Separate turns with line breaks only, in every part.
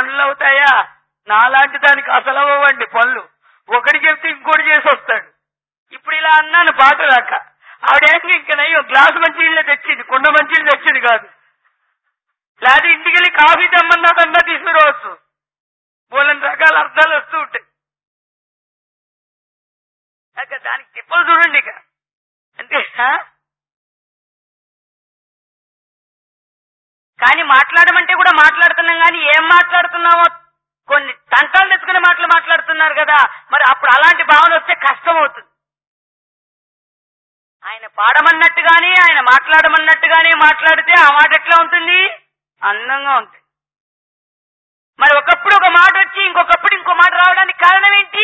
పనులు అవుతాయా? నాలాంటి దానికి అసలు అవ్వండి పనులు. ఒకటి చెప్తే ఇంకోటి చేసి వస్తాడు. ఇప్పుడు ఇలా అన్నాను బాటలాక, ఆవిడేంటి ఇంకనయ్యో గ్లాసు మంచినీళ్ళే తెచ్చింది, కుండ మంచినీళ్ళు తెచ్చింది కాదు. లేదా ఇంటికి వెళ్ళి కాఫీ తెమ్మన్నా తీసుకురావచ్చు. బోలని రకాల అర్థాలు వస్తూ ఉంటాయి. దానికి తిప్పలు చూడండి ఇక అంతే. కానీ మాట్లాడమంటే కూడా మాట్లాడుతున్నాం, కానీ ఏం మాట్లాడుతున్నామో కొన్ని తంటాలు తెచ్చుకునే మాటలు మాట్లాడుతున్నారు కదా. మరి అప్పుడు అలాంటి భావన వస్తే కష్టం అవుతుంది. ఆయన పాడమన్నట్టుగానే, ఆయన మాట్లాడమన్నట్టుగానే మాట్లాడితే ఆ మాట ఎట్లా ఉంటుంది? అందంగా ఉంటుంది. మరి ఒకప్పుడు ఒక మాట వచ్చి ఇంకొకప్పుడు ఇంకో మాట రావడానికి కారణం ఏంటి?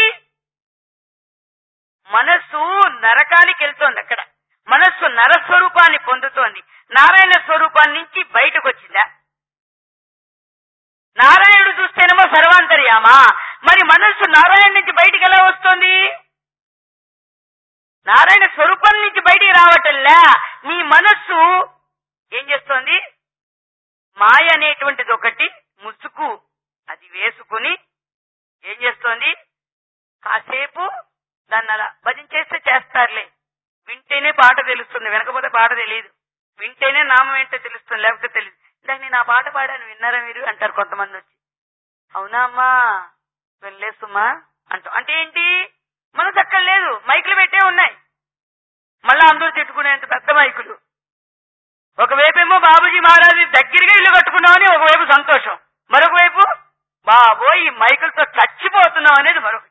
మనస్సు నరకానికి వెళ్తోంది. అక్కడ మనస్సు నరస్వరూపాన్ని పొందుతోంది. నారాయణ స్వరూపాన్ని నుంచి బయటకు వచ్చిందా? నారాయణుడు చూస్తేనేమో సర్వాంతర్యామా. మరి మనస్సు నారాయణ నుంచి బయటికి ఎలా వస్తుంది? నారాయణ స్వరూపం నుంచి బయటికి రావటంలా. నీ మనస్సు ఏం చేస్తోంది? మాయ అనేటువంటిది ఒకటి ముసుగు అది వేసుకుని ఏం చేస్తోంది? కాసేపు దాన్ని అలా భజించేస్తే చేస్తారులే. వింటేనే పాట తెలుస్తుంది, వినకపోతే పాట తెలియదు. వింటేనే నామం ఏంటో తెలుస్తుంది, లేకపోతే తెలియదు. ఇందాక నేను ఆ పాట పాడాను విన్నారా మీరు అంటారు కొంతమంది వచ్చి. అవునా అమ్మా వెళ్ళేస్తుమ్మా అంటాం. అంటే ఏంటి? మనసు అక్కడ లేదు, మైకులు పెట్టే ఉన్నాయి. మళ్ళా అందరూ తిట్టుకునేంత పెద్ద మైకులు. ఒకవైపేమో బాబుజీ మహారాజు దగ్గరగా ఇల్లు కట్టుకున్నామని ఒకవైపు సంతోషం, మరొక వైపు బాబోయ్ ఈ మైకులతో చచ్చిపోతున్నాం అనేది మరొకటి.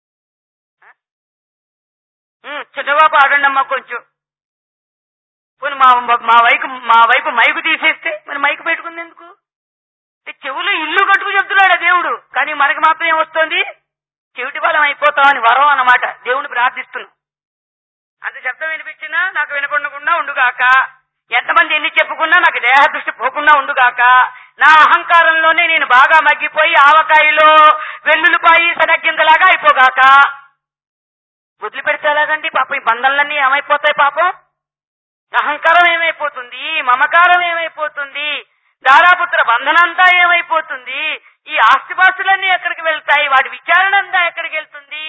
చిన్నగా పాడండి అమ్మా కొంచెం. పోనీ మా వైపు మైకు తీసేస్తే మరి మైకు పెట్టుకుంది ఎందుకు? చెవులు ఇల్లు కట్టుకు చెప్తున్నాడు దేవుడు, కానీ మనకి మాత్రం ఏమొస్తుంది? చెవిటి బలం అయిపోతామని వరం అన్నమాట. దేవుడిని ప్రార్థిస్తున్నాం. అంత శబ్దం వినిపించినా నాకు వినకుండా ఉండుగాక. ఎంతమంది ఎన్ని చెప్పుకున్నా నాకు దేహ దృష్టి పోకుండా ఉండుగాక. నా అహంకారంలోనే నేను బాగా మగ్గిపోయి ఆవకాయలో వెల్లుల్లిపాయి సడగ్గిందలాగా అయిపోగాక. వదిలిపెడితే ఎలాగండి పాపం? ఈ బంధంలన్నీ ఏమైపోతాయి పాపం? అహంకారం ఏమైపోతుంది? మమకారం ఏమైపోతుంది? దారాపుత్ర బంధనంతా ఏమైపోతుంది? ఈ ఆస్తిపాస్తులన్నీ ఎక్కడికి వెళ్తాయి? వాటి విచారణ అంతా ఎక్కడికి వెళ్తుంది?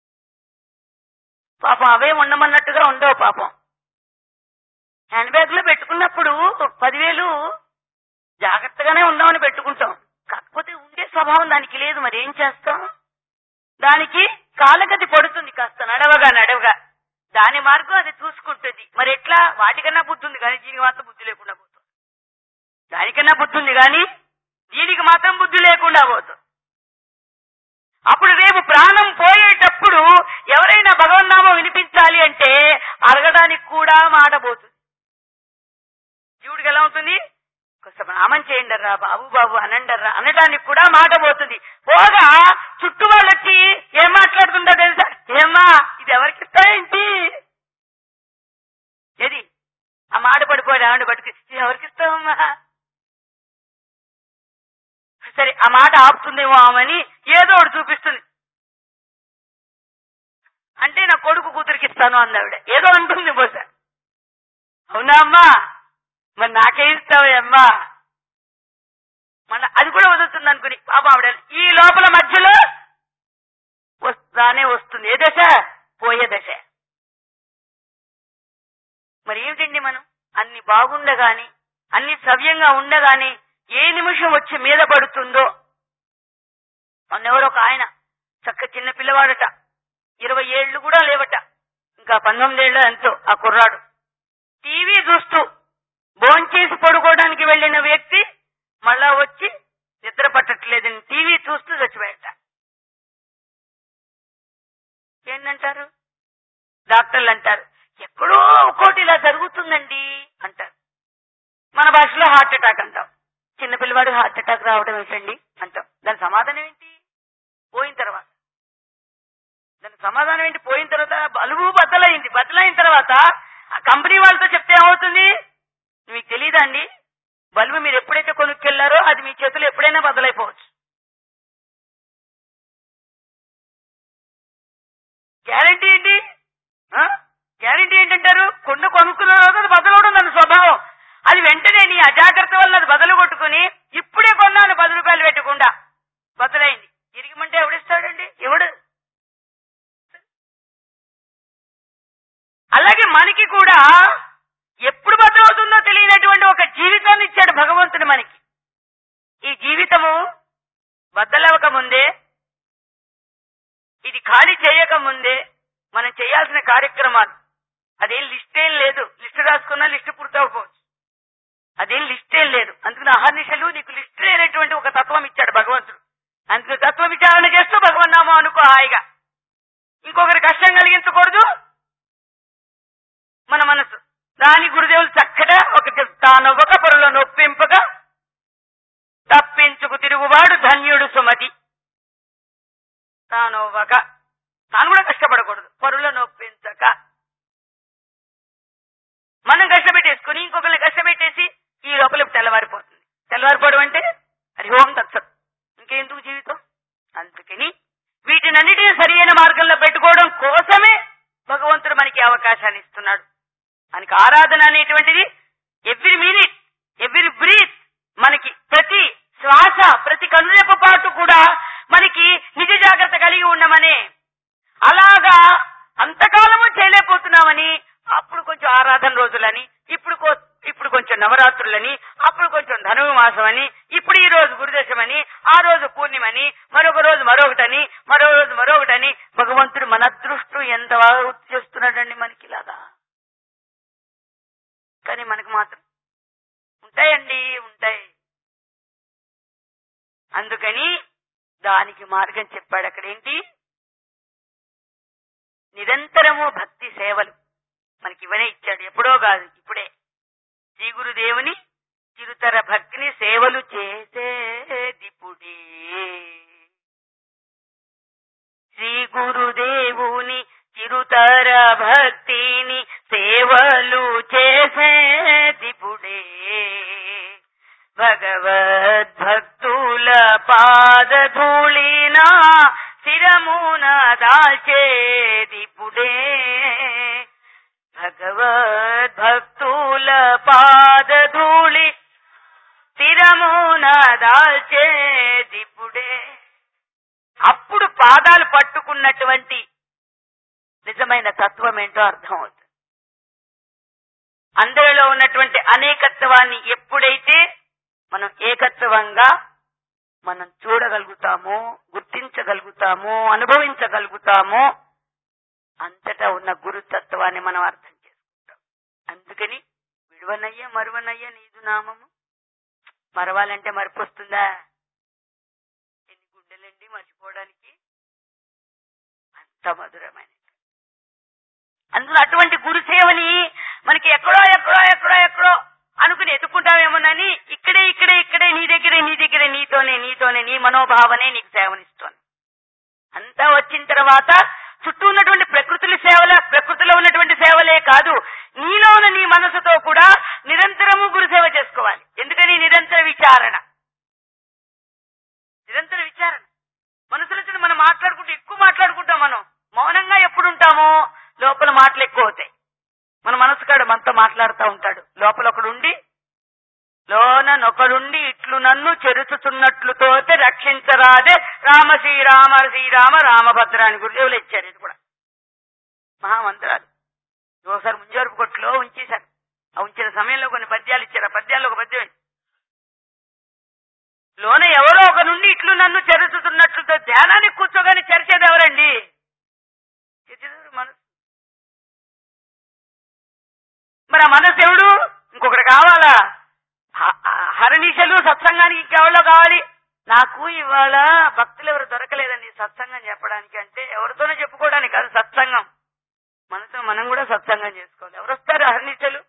పాపం అవే ఉండమన్నట్టుగా ఉండవు. పాపం హ్యాండ్ బ్యాగ్ లో పెట్టుకున్నప్పుడు 10,000 జాగ్రత్తగానే ఉందామని పెట్టుకుంటాం. కాకపోతే ఉండే స్వభావం దానికి లేదు. మరి ఏం చేస్తాం? దానికి కాలగతి పడుతుంది కాస్త నడవగా. దాని మార్గం అది చూసుకుంటుంది. మరి ఎట్లా? వాటికన్నా బుద్ధి ఉంది కానీ దీనికి మాత్రం బుద్ధి లేకుండా పోతుంది. దానికన్నా బుద్ధి ఉంది కానీ దీనికి మాత్రం బుద్ధి లేకుండా పోతుంది. అప్పుడు రేపు ప్రాణం పోయేటప్పుడు ఎవరైనా భగవన్నామం వినిపించాలి అంటే అడగడానికి కూడా మాట పోతుంది. జీవుడికి ఎలా ఉంటుంది? కొంచెం నామం చేయండర్రా బాబు అనండర్రా అనడానికి కూడా మాట పోతుంది. పోగా చుట్టూ వాళ్ళు వచ్చి ఏం మాట్లాడుతుందో తెలుసా? ఏమ్మా ఇది ఎవరికి ఇస్తావేంటి? ఏది ఆ మాట పడిపోయి ఆవిడ పట్టుకు ఇది ఎవరికి ఇస్తావమ్మా? సరే ఆ మాట ఆపుతుందేమో ఆమెని ఏదో ఒకటి చూపిస్తుంది. అంటే నా కొడుకు కూతురికి ఇస్తాను అందావిడ. ఏదో అంటుంది బహుశా. అవునా అమ్మా? మరి నాకే ఇస్తావే అమ్మా? మళ్ళీ అది కూడా వదులుతుంది అనుకుని పాప ఆవిడ ఈ లోపల మధ్యలో వస్తానే వస్తుంది. ఏ దశ? పోయే దశ. మరి ఏమిటండి మనం అన్ని బాగుండగాని అన్ని సవ్యంగా ఉండగాని ఏ నిమిషం వచ్చి మీద పడుతుందో. మొన్నెవరో ఒక ఆయన చక్క చిన్న పిల్లవాడట, 20 ఏళ్లు కూడా లేవట, ఇంకా 19 ఏళ్ళు ఎంతో ఆ కుర్రాడు. టీవీ చూస్తూ భోంచేసి పడుకోవడానికి వెళ్లిన వ్యక్తి మళ్ళా వచ్చి నిద్ర పట్టట్లేదని టీవీ చూస్తూ చచ్చిపోయాట. ఏంటంటారు? డాక్టర్లు అంటారు ఎక్కడో ఒక్కోటి ఇలా జరుగుతుందండి అంటారు. మన భాషలో హార్ట్ అటాక్ అంటాం. చిన్నపిల్లవాడు హార్ట్ అటాక్ రావడం ఏంటండి అంటాం. దాని సమాధానం ఏంటి? పోయిన తర్వాత. దాని సమాధానం ఏంటి? పోయిన తర్వాత బలువు బద్దలైంది. బద్దలైన తర్వాత ఆ కంపెనీ వాళ్ళతో చెప్తే ఏమవుతుంది? మీకు తెలియదా అండి? బల్బు మీరు ఎప్పుడైతే కొనుక్కెళ్లారో అది మీ చేతులు ఎప్పుడైనా బద్దలైపోవచ్చు. గ్యారంటీ ఏంటి? గ్యారంటీ ఏంటంటారు? కొండ కొనుక్కున్న తర్వాత అది బద్దలవడం దాని స్వభావం. అది వెంటనే నీ అజాగ్రత్త వల్ల అది బదులు కొట్టుకుని ఇప్పుడే కొన్నాను 10 రూపాయలు పెట్టకుండా బద్దలైంది. ఇరిగిమంటే ఎవడిస్తాడండి? ఎవడు? అలాగే మనకి కూడా ఎప్పుడు బద్దలవుతుందో తెలియనటువంటి ఒక జీవితాన్ని ఇచ్చాడు భగవంతుడు మనకి. ఈ జీవితము బద్దలవక ముందే, ఇది ఖాళీ చేయక ముందే మనం చేయాల్సిన కార్యక్రమాలు, అదేం లిస్ట్ ఏం లేదు. లిస్టు రాసుకున్నా లిస్టు పూర్తవకపోవచ్చు, అదేం లిస్ట్ ఏం లేదు. అందుకని అహర్నిశలు నీకు లిస్ట్ లేనటువంటి ఒక తత్వం ఇచ్చాడు భగవంతుడు. అందుకని తత్వ విచారణ చేస్తూ భగవన్నామం అనుకో హాయిగా. ఇంకొకరి కష్టం కలిగించకూడదు మన మనసు. దాని గురుదేవులు చక్కగా ఒకటి తానొవ్వక పరుల నొప్పింపక తప్పించుకు తిరుగువాడు ధన్యుడు సుమతి. తానొవ్వక, తాను కూడా కష్టపడకూడదు, పరుల నొప్పించక. మనం కష్టపెట్టేసుకుని ఇంకొకరిని కష్టపెట్టేసి ఈ లోపల తెల్లవారిపోతుంది. తెల్లవారిపోవడం అంటే అది హోం తత్సత్, ఇంకెందుకు జీవితం? అందుకని వీటినన్నిటినీ సరి అయిన మార్గంలో పెట్టుకోవడం కోసమే భగవంతుడు మనకి అవకాశాన్ని ఇస్తున్నాడు. మనకి ఆరాధన అనేటువంటిది ఎవ్రీ మినిట్, ఎవ్రీ బ్రీత్, మనకి ప్రతి శ్వాస, ప్రతి కనురెప్ప పాటు కూడా మనకి నిజ జాగ్రత్త కలిగి ఉండమనే. అలాగా అంతకాలము చేయలేకపోతున్నామని అప్పుడు కొంచెం ఆరాధన రోజులని, ఇప్పుడు కొంచెం నవరాత్రులని, అప్పుడు కొంచెం ధనువు మాసం అని, ఇప్పుడు ఈ రోజు గురుదశమని, ఆ రోజు పూర్ణిమని, మరొక రోజు మరొకటని, మరో రోజు మరొకటని. భగవంతుడు మన దృష్టి ఎంత బాగా గుర్తు చేస్తున్నాడండి మనకి ఇలాగా. కానీ మనకు మాత్రం ఉంటాయండి, ఉంటాయి. అందుకని దానికి మార్గం చెప్పాడు. అక్కడేంటి? నిరంతరము భక్తి సేవలు మనకి ఇవనే ఇచ్చాడు. ఎప్పుడో కాదు, ఇప్పుడే. శ్రీ గురుదేవుని చిరుతర భక్తిని సేవలు చేసేదిప్పుడే. శ్రీ గురుదేవుని చిరుతర భక్తిని సేవలు చేసేదిప్పుడే. భగవద్భక్తుల పాదధూళినా శిరమున దాల్చేదిప్పుడే. భగవద్భక్తుల పాదధూళి శిరమున దాల్చేదిప్పుడే. అప్పుడు పాదాలు పట్టుకున్నటువంటి నిజమైన తత్వం ఏంటో అర్థమవుతుంది. అందరిలో ఉన్నటువంటి అనేకత్వాన్ని ఎప్పుడైతే మనం ఏకత్వంగా మనం చూడగలుగుతామో, గుర్తించగలుగుతామో, అనుభవించగలుగుతామో, అంతటా ఉన్న గురుతత్వాన్ని మనం అర్థం చేసుకుంటాం. అందుకని విడువనయ్య మరువనయ్య నీదు నామము. మరవాలంటే మరిపొస్తుందా? ఎన్ని గుండెలండి మర్చిపోవడానికి? అంత మధురమైన. అందులో అటువంటి గురుసేవని మనకి ఎక్కడో ఎక్కడో ఎక్కడో ఎక్కడో అనుకుని ఎత్తుకుంటామేమోనని ఇక్కడే ఇక్కడే ఇక్కడే నీ దగ్గరే నీతోనే నీ మనోభావనే నీకు సేవనిస్తోంది. అంతా వచ్చిన తర్వాత చుట్టూ ఉన్నటువంటి ప్రకృతిలో ఉన్నటువంటి సేవలే కాదు, నీలో ఉన్న నీ మనసుతో కూడా నిరంతరము గురుసేవ చేసుకోవాలి. ఎందుకని? నిరంతర విచారణ. మనసులో మనం ఎక్కువ మాట్లాడుకుంటాం. మనం మౌనంగా ఎప్పుడుంటామో లోపల మాటలు ఎక్కువ అవుతాయి. మన మనసు కాడు మనతో మాట్లాడుతూ ఉంటాడు. లోపల ఒకడుండి లోనొకడుండి ఇట్లు నన్ను చెరుచుతున్నట్లుతోతే రక్షించరాదే రామ శ్రీరామ శ్రీరామ రామభద్ర అని గురుదేవులు ఇచ్చారు. ఇది కూడా మహామంత్రాలు. ఒకసారి ముంజవరపు కొట్టులో ఉంచేశారు. ఆ ఉంచిన సమయంలో కొన్ని పద్యాలు ఇచ్చారు. ఆ పద్యాల్లో ఒక పద్యం లోన ఎవరో ఒక నుండి ఇట్లు నన్ను చెరుచుతున్నట్లుతో ధ్యానానికి కూర్చోగానే చరిచేది ఎవరండి? మనసు. మరి ఆ మనసు ఎవడు? ఇంకొకటి కావాలా? హరణీశలు సత్సంగానికి ఇంకెవరో కావాలి. నాకు ఇవాళ భక్తులు ఎవరు దొరకలేదండి సత్సంగం చెప్పడానికి. అంటే ఎవరితోనో చెప్పుకోవడానికి కాదు సత్సంగం. మనతో మనం కూడా సత్సంగం చేసుకోవాలి. ఎవరు వస్తారు? హరణీశలు.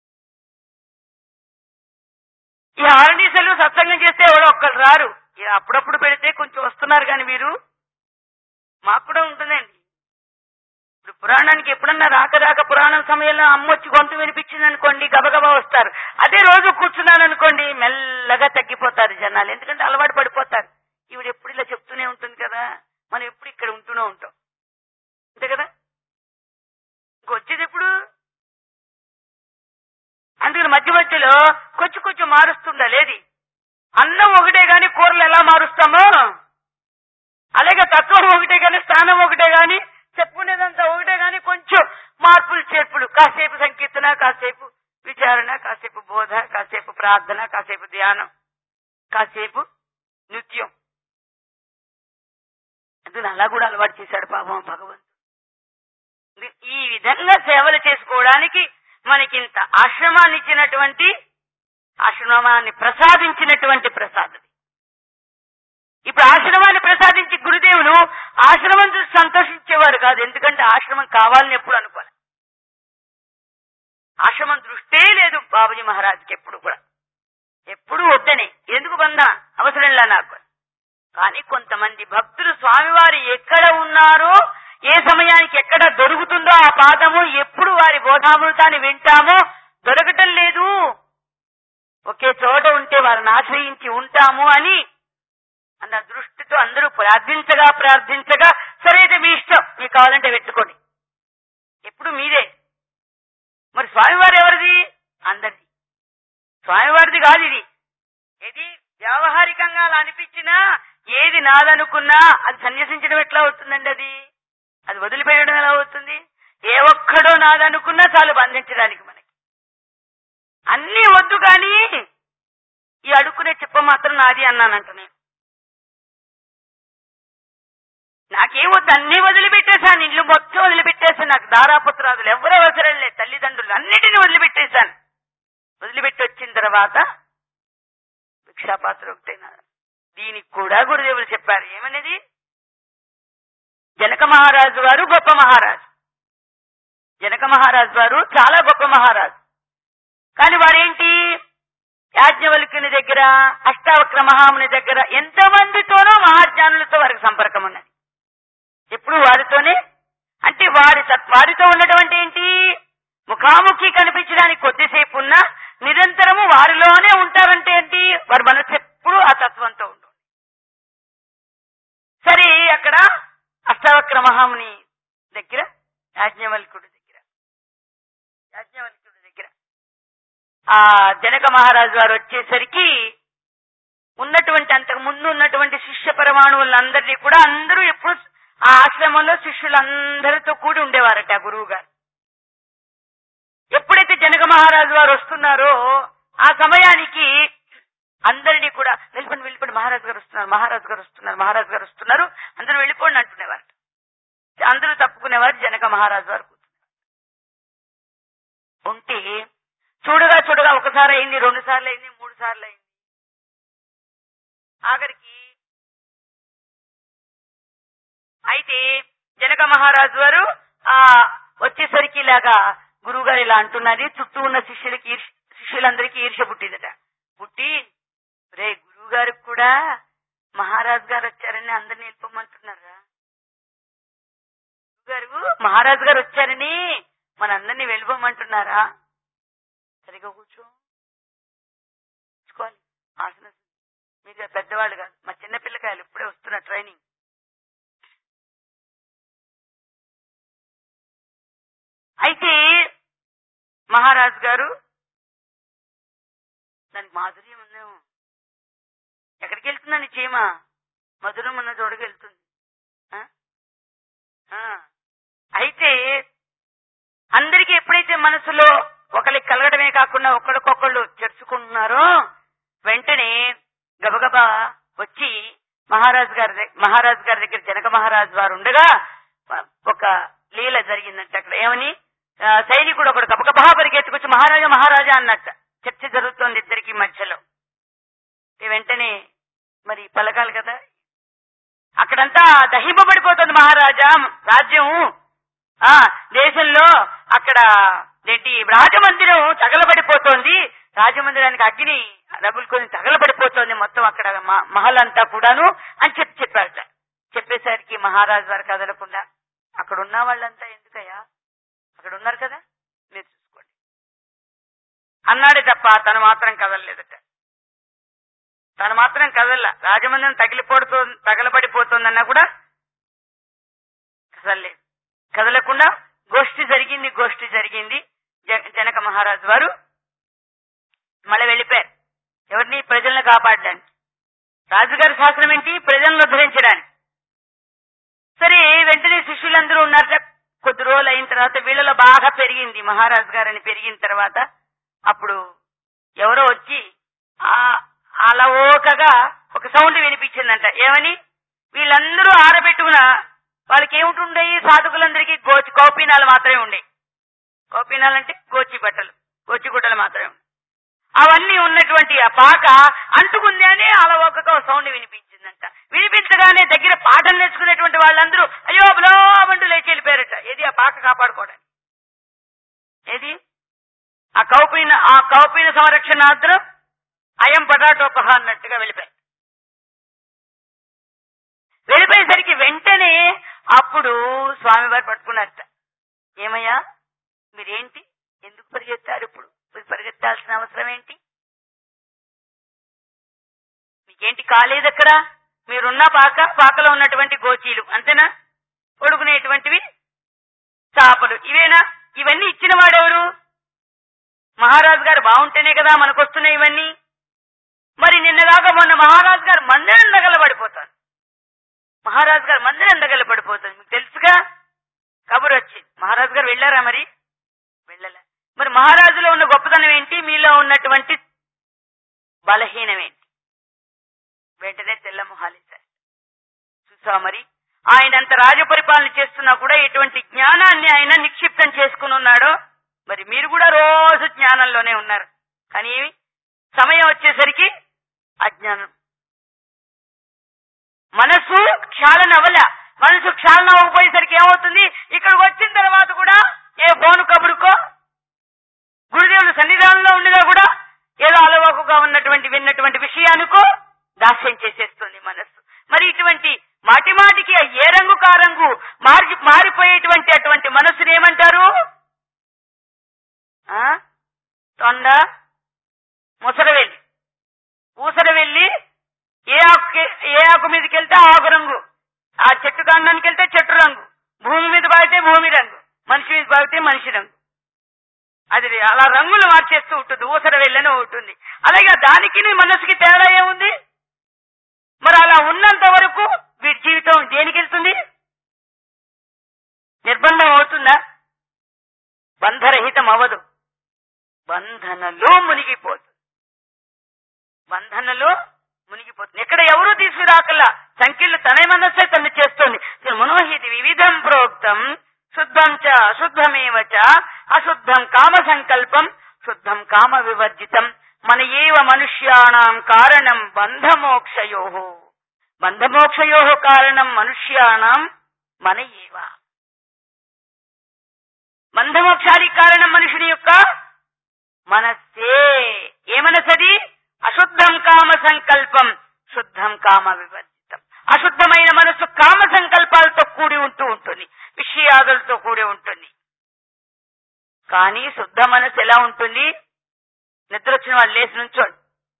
ఈ హరణీశలు సత్సంగం చేస్తే ఎవరో ఒక్కరు రారు. అప్పుడప్పుడు పెడితే కొంచెం వస్తున్నారు. కానీ మీరు మాకు కూడా ఉంటుందండి. ఇప్పుడు పురాణానికి ఎప్పుడన్నా రాక పురాణం సమయంలో అమ్మొచ్చి గొంతు వినిపించింది అనుకోండి, గబగబా వస్తారు. అదే రోజు కూర్చున్నాను అనుకోండి, మెల్లగా తగ్గిపోతారు జనాలు. ఎందుకంటే అలవాటు పడిపోతారు. ఈవిడ ఎప్పుడు ఇలా చెప్తూనే ఉంటుంది కదా, మనం ఎప్పుడు ఇక్కడ ఉంటూనే ఉంటాం. అంతే కదా? ఇంకొచ్చేది ఎప్పుడు? అందుకని మధ్యలో కొంచెం మారుస్తుండాలి. ఏది? అన్నం ఒకటే గాని కూరలు ఎలా మారుస్తామో కానీ స్థానం ఒకటే గాని చెప్పుకునేదంతా ఒకటే గాని కొంచెం మార్పులు చేర్పులు, కాసేపు సంకీర్తన, కాసేపు విచారణ, కాసేపు బోధ, కాసేపు ప్రార్థన, కాసేపు ధ్యానం, కాసేపు నృత్యం. అందులో అలా కూడా అలవాటు చేశాడు పాపం భగవంతుడు. ఈ విధంగా సేవలు చేసుకోవడానికి మనకింత ఆశ్రమాన్ని ప్రసాదించినటువంటి ప్రసాదం. ఇప్పుడు ఆశ్రమాన్ని ప్రసాదించి గురుదేవులు ఆశ్రమం చూసి సంతోషించేవారు కాదు. ఎందుకంటే ఆశ్రమం కావాలని ఎప్పుడు అనుకోవాలి. ఆశ్రమం దృష్టే లేదు బాబుజీ మహారాజ్కి ఎప్పుడు కూడా. ఎప్పుడు వద్దనే, ఎందుకు బందా అవసరంలా నాకు. కానీ కొంతమంది భక్తులు స్వామివారు ఎక్కడ ఉన్నారో, ఏ సమయానికి ఎక్కడ దొరుకుతుందో ఆ పాదము, ఎప్పుడు వారి బోధామృతాన్ని వింటామో దొరకటం లేదు, ఒకే చోట ఉంటే వారిని ఆశ్రయించి ఉంటాము అని అన్న దృష్టితో అందరూ ప్రార్థించగా సరే అయితే మీ ఇష్టం, మీకు కావాలంటే పెట్టుకోండి, ఎప్పుడు మీరే. మరి స్వామివారు ఎవరిది? అందరిది. స్వామివారిది కాదు ఇది. ఏది వ్యావహారికంగా అలా అనిపించినా, ఏది నాదనుకున్నా అది సన్యసించడం ఎట్లా అవుతుందండి? అది వదిలిపెట్టడం ఎలా అవుతుంది? ఏ ఒక్కడో నాదనుకున్నా చాలు బంధించడానికి మనకి. అన్నీ వద్దు కానీ ఈ అడుక్కునే చెప్ప మాత్రం నాది అన్నానంట నేను. నాకేం వద్దు, అన్నీ వదిలిపెట్టేశాను, ఇల్లు మొత్తం వదిలిపెట్టేశాను, నాకు దారాపుత్రాదులు ఎవరూ అవసరం లేదు, తల్లిదండ్రులు అన్నిటినీ వదిలిపెట్టేశాను. వదిలిపెట్టి వచ్చిన తర్వాత భిక్షాపాత్ర ఒకటైనా. దీనికి కూడా గురుదేవులు చెప్పారు ఏమనేది? జనక మహారాజు వారు గొప్ప మహారాజు. జనక మహారాజు వారు చాలా గొప్ప మహారాజు. కానీ వారేంటి, యాజ్ఞవల్క్యుని దగ్గర, అష్టావక్ర మహాముని దగ్గర ఎంతమందితోనో మహాజ్ఞానులతో వారికి సంపర్కం ఉన్నది. ఎప్పుడు వారితోనే. అంటే వారితో ఉండటం అంటే ఏంటి? ముఖాముఖి కనిపించడానికి కొద్దిసేపు ఉన్నా నిరంతరము వారిలోనే ఉంటారంటే ఏంటి? వారి మనసు ఎప్పుడు ఆ తత్వంతో ఉంటుంది. సరే, అక్కడ అష్టావక్ర మహాముని దగ్గర, యాజ్ఞవల్క్యుడి దగ్గర ఆ జనక మహారాజు వారు వచ్చేసరికి ఉన్నటువంటి, అంతకు ముందు ఉన్నటువంటి శిష్య పరమాణువులందరినీ కూడా అందరూ ఎప్పుడు ఆ ఆశ్రమంలో శిష్యులందరితో కూడి ఉండేవారట ఆ గురువు గారు. ఎప్పుడైతే జనక మహారాజు వారు వస్తున్నారో ఆ సమయానికి అందరినీ కూడా వెళ్ళిపోండి, మహారాజు గారు వస్తున్నారు, అందరూ వెళ్ళిపోండి అంటునేవారు. అందరూ తప్పుకునేవారు. జనక మహారాజు వారు ఉంటే చూడగా ఒకసారి అయింది, 2 సార్లు అయింది, 3 సార్లు అయింది. ఆఖరికి అయితే జనక మహారాజు వారు వచ్చేసరికి ఇలాగా గురువు గారు ఇలా అంటున్నది, చుట్టూ ఉన్న శిష్యులందరికీ ఈర్ష్య పుట్టిందట. పుట్టి, రే గురువు గారికి కూడా మహారాజు గారు వచ్చారని అందరినీ వెళ్ళిపోమంటున్నారా? మహారాజు గారు వచ్చారని మనందరినీ వెళ్ళిపోమంటున్నారా? సరిగా కూర్చోవాలి, ఆసన. మీరు పెద్దవాళ్ళు కాదు, మా చిన్న పిల్లకాయలు ఇప్పుడే వస్తున్న ట్రైనింగ్. అయితే మహారాజు గారు, దానికి మాధుర్యం ఉందేమో, ఎక్కడికి వెళ్తుందని చీమ మధురం ఉన్న చోటుకి వెళ్తుంది. అయితే అందరికీ ఎప్పుడైతే మనసులో ఒకరికి కలగడమే కాకుండా ఒకరికొకళ్ళు చర్చుకుంటున్నారో వెంటనే గబగబా వచ్చి మహారాజు గారి దగ్గర జనక మహారాజు వారు ఉండగా ఒక లీల జరిగిందంటే అక్కడ. ఏమని, సైనికుడు ఒకడు గబగబా పరిగెత్తుకొచ్చి మహారాజా అన్నట్ట. చర్చ జరుగుతోంది ఇద్దరికి మధ్యలో. వెంటనే మరి పలకాలి కదా, అక్కడంతా దహింపబడిపోతుంది మహారాజా రాజ్యం, దేశంలో అక్కడ రాజమందిరం తగలబడిపోతోంది, రాజమందిరానికి అగ్ని రగులుకొని తగలబడిపోతోంది మొత్తం అక్కడ మహల్ అంతా కూడాను అని చెప్పారట. చెప్పేసరికి మహారాజు వారు కదలకుండా, అక్కడ ఉన్న వాళ్ళంతా ఎందుకయ్యా, అక్కడ ఉన్నారు కదా మీరు చూసుకోండి అన్నాడే తప్ప తను మాత్రం కదలలేదట. తను మాత్రం కదల. రాజమందిరం తగలబడిపోతుందన్నా కూడా కదలలేదు. కదలకుండా గోష్ఠి జరిగింది. జనక మహారాజు వారు మళ్ళీ వెళ్ళిపోయారు. ఎవరిని? ప్రజలను కాపాడడానికి. రాజుగారి శాస్త్రం ఏంటి? ప్రజలను ఉద్ధరించడానికి. సరే వెంటనే శిష్యులందరూ ఉన్నారట. కొద్ది రోజులు అయిన తర్వాత వీళ్ళలో బాగా పెరిగింది మహారాజు గారని. పెరిగిన తర్వాత అప్పుడు ఎవరో వచ్చి అలవోకగా ఒక సౌండ్ వినిపించిందంట. ఏమని? వీళ్ళందరూ ఆరబెట్టుకున్న వాళ్ళకి ఏమిటుండయి, సాధకులందరికీ గోపినాలు మాత్రమే ఉండేవి. గోపినాలు అంటే గోచి బట్టలు, గోచిగుడ్డలు మాత్రమే. అవన్నీ ఉన్నటువంటి ఆ పాక అంటుకుంది అని అలవోకగా ఒక సౌండ్ వినిపించిందంట. వినిపించగానే దగ్గర పాఠం నేర్చుకునేటువంటి వాళ్ళందరూ అయ్యో బ్లోమంటూ లేచి వెళ్ళిపోయారట. ఏది? ఆ పాక కాపాడుకోవడానికి. ఏది? ఆ కౌపీన సంరక్షణార్థం అయం పటాటోపహ అన్నట్టుగా వెళ్ళిపోయేసరికి వెంటనే అప్పుడు స్వామివారు పట్టుకున్నారట. ఏమయ్యా మీరేంటి, ఎందుకు పరిగెత్తారు? ఇప్పుడు మీరు పరిగెత్తాల్సిన అవసరం ఏంటి? మీకేంటి కాలేదక్కడ? మీరున్న పాకలో ఉన్నటువంటి గోచీలు అంతేనా? పడుకునేటువంటివి చాపలు ఇవేనా? ఇవన్నీ ఇచ్చిన వాడెవరు? మహారాజు గారు బాగుంటేనే కదా మనకొస్తున్నాయి ఇవన్నీ. మరి నిన్నదాకా మొన్న మహారాజు గారు మందిరం తగలబడిపోతారు. మహారాజు గారు మందిరం తగలబడిపోతుంది, మీకు తెలుసుగా. కబురు వచ్చింది. మహారాజు గారు వెళ్ళారా? మరి వెళ్ళలే. మరి మహారాజులో ఉన్న గొప్పతనం ఏంటి, మీలో ఉన్నటువంటి బలహీనం ఏంటి? వెంటనే తెల్లమొహాలేశారు. చూసా మరి ఆయనంత రాజపరిపాలన చేస్తున్నా కూడా ఎటువంటి జ్ఞానాన్ని ఆయన నిక్షిప్తం చేసుకుని ఉన్నాడో. మరి మీరు కూడా రోజు జ్ఞానంలోనే ఉన్నారు, కానీ సమయం వచ్చేసరికి అజ్ఞానం. మనసు క్షాళన అవ్వల. మనసు క్షాళన అవ్వకపోయేసరికి ఏమవుతుంది? ఇక్కడికి వచ్చిన తర్వాత కూడా ఏ ఫోను కబురుకో, గురుదేవుల సన్నిధానంలో ఉండగా కూడా ఏదో అలవాకుగా విన్నటువంటి విషయానికో దాస్యం చేసేస్తుంది మనస్సు. మరి ఇటువంటి మాటిమాటికి ఏ రంగు కారంగు మారిపోయేటువంటి అటువంటి మనస్సుని ఏమంటారు? తొండ, ముసరవెల్లి. ఊసరవెల్లి ఏ ఆకు మీదకి వెళ్తే ఆకు రంగు, ఆ చెట్టు కాండానికి వెళ్తే చెట్టు రంగు, భూమి మీద బాగితే భూమి రంగు, మనిషి మీద బాగితే మనిషి రంగు. అది అలా రంగులు మార్చేస్తూ ఉంటుంది. ఊసరవెల్లని ఉంటుంది. అలాగే దానికి మనసుకి తేడా ఏముంది? మరి అలా ఉన్నంత వరకు వీడి జీవితం దేనికి వెళ్తుంది? నిర్బంధం అవుతుందా? బంధరహితం అవ్వదు, బంధనలో మునిగిపోతుంది. ఎక్కడ ఎవరూ తీసుకురాకల్లా, సంఖ్యలు తన మనస్సే తను చేస్తుంది. మనోహితి వివిధం ప్రోక్తం శుద్ధం చ అశుద్ధమేవ చ అశుద్ధం కామ సంకల్పం శుద్ధం కామ వివర్జితం మన ఏవ మనుష్యాణం కారణం బంధమోక్షయో కారణం మనుష్యాణం మన ఏవ. బంధమోక్షానికి కారణం మనుషుని యొక్క మనస్సే. ఏ మనసది? అశుద్ధం కామ సంకల్పం శుద్ధం కామ వివర్జితం. అశుద్ధమైన మనస్సు కామ సంకల్పాలతో కూడి ఉంటుంది, విషయాదులతో కూడి ఉంటుంది. కానీ శుద్ధ మనసు ఎలా ఉంటుంది? నిద్ర వచ్చిన వాళ్ళు లేచి నుంచోండి,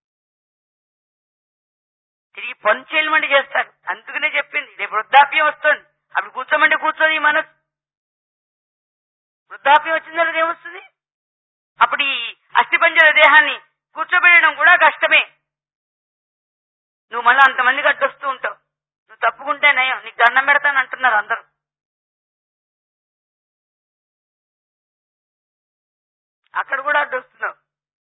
తిరిగి పని చేయమంటే చేస్తారు. అందుకనే చెప్పింది రేపు వృద్ధాప్యం వస్తుంది, అప్పుడు కూర్చోమంటే కూర్చోదు ఈ మనసు. వృద్ధాప్యం వచ్చిన తర్వాత ఏమొస్తుంది? అప్పుడు ఈ అస్థిపంజర దేహాన్ని కూర్చోబెట్టడం కూడా కష్టమే. నువ్వు మళ్ళీ అంతమందికి అడ్డొస్తూ ఉంటావు. నువ్వు తప్పుకుంటే నయం, నీకు దండం పెడతాను అంటున్నారు అందరూ. అక్కడ కూడా అడ్డొస్తున్నావు.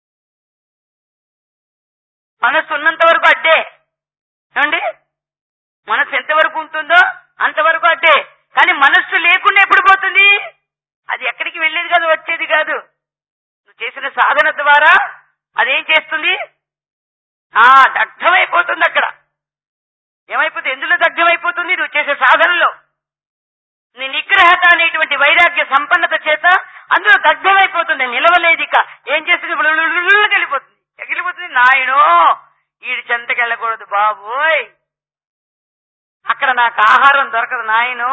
మనస్సు ఉన్నంత వరకు అడ్డే. ఏమండి? మనస్సు ఎంతవరకు ఉంటుందో అంతవరకు అడ్డే. కానీ మనస్సు లేకుండా ఎప్పుడు పోతుంది? అది ఎక్కడికి వెళ్ళేది కాదు, వచ్చేది కాదు. నువ్వు చేసిన సాధన ద్వారా అదేం చేస్తుంది? దగ్ధమైపోతుంది. అక్కడ ఏమైపోతుంది? ఎందులో దగ్ధమైపోతుంది? నువ్వు చేసే సాధనలో నీ నిగ్రహత అనేటువంటి వైరాగ్య సంపన్నత చేత అందులో దగ్ధమైపోతుంది, నిలవలేదు. ఇక ఏం చేస్తుంది? వెళ్ళిపోతుంది, ఎగిలిపోతుంది. నాయనో ఈడి చెంతకెళ్ళకూడదు బాబోయ్, అక్కడ నాకు ఆహారం దొరకదు నాయనో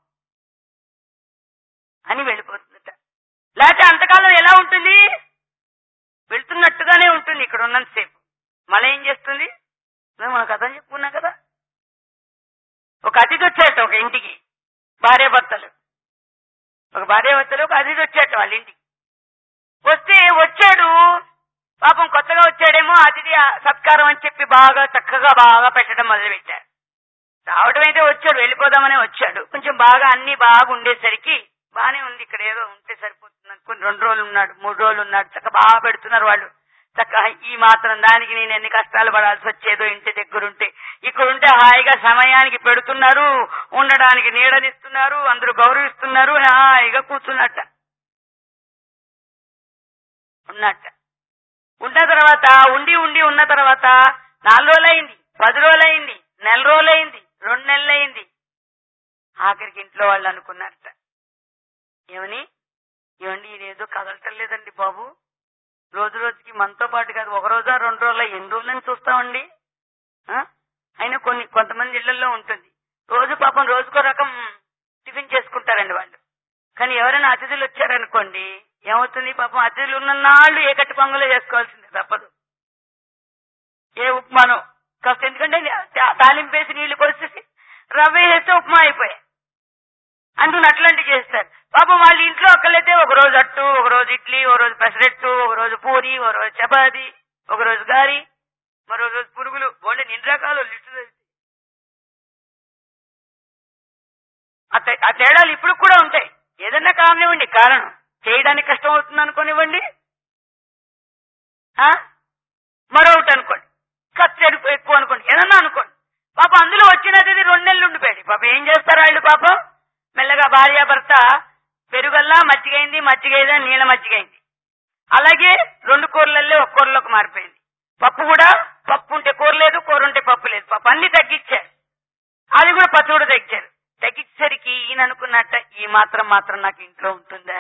అని వెళ్ళిపోతుందట. లేకపోతే అంతకాలం ఎలా ఉంటుంది? వెళ్తున్నట్టుగానే ఉంటుంది ఇక్కడ ఉన్నంతసేపు. మళ్ళీ ఏం చేస్తుంది? మన కథ చెప్పుకున్నా కదా, ఒక అతిథి వచ్చాట ఒక ఇంటికి, భార్యాభర్తలు ఒక అతిథి వచ్చాట వాళ్ళ ఇంటికి. వచ్చాడు పాపం, కొత్తగా వచ్చాడేమో, అతిథి సత్కారం అని చెప్పి బాగా చక్కగా పెట్టడం మొదలుపెట్టారు. రావడం అయితే వచ్చాడు, వెళ్ళిపోదామనే వచ్చాడు. కొంచెం బాగా అన్ని బాగా ఉండేసరికి బానే ఉంది, ఇక్కడ ఏదో ఉంటే సరిపోతుంది అనుకుని 2 రోజులు ఉన్నాడు, 3 రోజులు ఉన్నాడు. చక్క బాగా పెడుతున్నారు వాళ్ళు. చక్క ఈ మాత్రం దానికి నేను ఎన్ని కష్టాలు పడాల్సి వచ్చేదో ఇంటి దగ్గరుంటే. ఇక్కడుంటే హాయిగా సమయానికి పెడుతున్నారు, ఉండడానికి నీడనిస్తున్నారు, అందరూ గౌరవిస్తున్నారు, హాయిగా కూర్చున్నట్ట ఉన్నట్ట. ఉన్న తర్వాత ఉండి ఉన్న తర్వాత 4 రోజులైంది, 10 రోజులైంది, నెల రోజులైంది, 2 నెలలైంది. ఆఖరికి ఇంట్లో వాళ్ళు అనుకున్నారట, ఏమని, ఏమండి ఇదేదో కదలటం లేదండి బాబు, రోజు రోజుకి మనతో పాటు కాదు, 1 రోజా 2 రోజుల ఎన్ని రోజులని చూస్తామండి. అయినా కొంతమంది ఇళ్లలో ఉంటుంది, రోజు పాపం రోజుకో రకం టిఫిన్ చేసుకుంటారండి వాళ్ళు. కానీ ఎవరైనా అతిథులు వచ్చారనుకోండి, ఏమవుతుంది, పాపం అతిథులు ఉన్న నాళ్ళు ఏ కట్టి పొంగలో చేసుకోవాల్సిందే, తప్పదు. ఏ ఉప్మానో కాస్త, ఎందుకంటే తాలింపేసి నీళ్లు పోసేసి రవ్వ వేస్తే ఉప్మా అయిపోయాయి అందుకు అట్లాంటివి చేస్తారు. పాపం వాళ్ళ ఇంట్లో ఒక్కలైతే 1 రోజు అట్టు, 1 రోజు ఇడ్లీ, 1 రోజు పెసరెట్టు, 1 రోజు పూరి, 1 రోజు చపాతి, 1 రోజు గారి, మరో రోజు పురుగులు, బోల్డెన్ 2 రకాలు లిస్టు. ఆ తేడాలు ఇప్పుడు కూడా ఉంటాయి. ఏదన్నా కానివ్వండి, కారణం చేయడానికి కష్టం అవుతుంది అనుకోనివ్వండి, మరొకటి అనుకోండి, ఖర్చు ఎక్కువ అనుకోండి, ఏదన్నా అనుకోండి. పాపం అందులో వచ్చినది 2 నెలలు ఉండిపోయాడు. పాపం ఏం చేస్తారు వాళ్ళు, పాపం మెల్లగా భార్యాభర్త పెరుగల్లా మజ్జిగైంది, మజ్జిగైదా నీళ్ళ మజ్జిగైంది. అలాగే 2 కూరలల్లో 1 కూరలోకి మారిపోయింది. పప్పు కూడా, పప్పు ఉంటే కూర లేదు, కూర ఉంటే పప్పు లేదు. పాప అన్ని తగ్గించారు, అది కూడా పచ్చి కూడా తగ్గించారు. తగ్గించేసరికి ఈయన అనుకున్నట్ట, ఈ మాత్రం నాకు ఇంట్లో ఉంటుందా,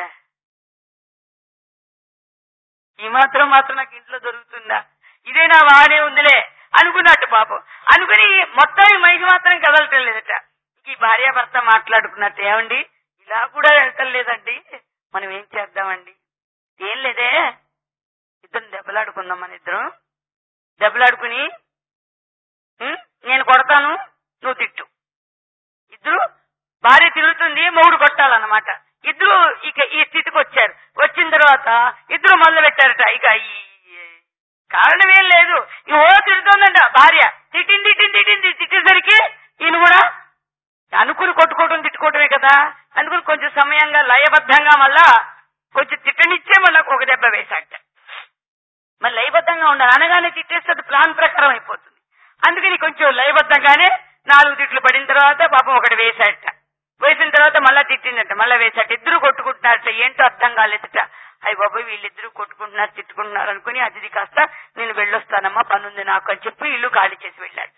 ఈ మాత్రం నాకు ఇంట్లో దొరుకుతుందా, ఇదేనా వాడే ఉందిలే అనుకున్నట్టు పాపం. అనుకుని మొత్తం ఈ మనిషి మాత్రం కదలటం లేదట. ఈ భార్యాభర్త మాట్లాడుకున్నట్టు, ఏమండి ఇలా కూడా వెళ్తాం లేదండి, మనం ఏం చేద్దామండి, ఏం లేదే, ఇద్దరం దెబ్బలాడుకుందాం, మన ఇద్దరం దెబ్బలాడుకుని నేను కొడతాను, నువ్వు తిట్టు. ఇద్దరు, భార్య తిరుగుతుంది, మొగుడు కొట్టాలన్నమాట. ఇద్దరు ఇక ఈ స్థితికి వచ్చారు. వచ్చిన తర్వాత ఇద్దరు మొదలు పెట్టారట. ఇక ఈ కారణం ఏం లేదు, తిడుతోందంట భార్య. తిట్టేసరికి ఈయన కూడా అనుకుని కొట్టుకోవడం తిట్టుకోవటమే కదా అనుకుని కొంచెం సమయంగా లయబద్ధంగా మళ్ళా కొంచెం తిట్టనిచ్చే మళ్ళా ఒక దెబ్బ వేశాట. మరి లయబద్ధంగా ఉండాలి, అనగానే తిట్టేస్తే ప్లాన్ ప్రకారం అయిపోతుంది. అందుకని కొంచెం లయబద్ధంగానే 4 తిట్లు పడిన తర్వాత పాపం ఒకటి వేశాట. వేసిన తర్వాత మళ్ళా తిట్టిందట, మళ్ళా వేశాట. ఇద్దరు కొట్టుకుంటున్నారట. ఏంటో అర్థం కాలేదట. అయ్యి బాబాయ్ వీళ్ళిద్దరూ కొట్టుకుంటున్నారు, తిట్టుకుంటున్నారు అనుకుని అతిథి కాస్త నేను వెళ్ళొస్తానమ్మా, పనుంది నాకు అని చెప్పి ఇల్లు ఖాళీ చేసి వెళ్ళాట.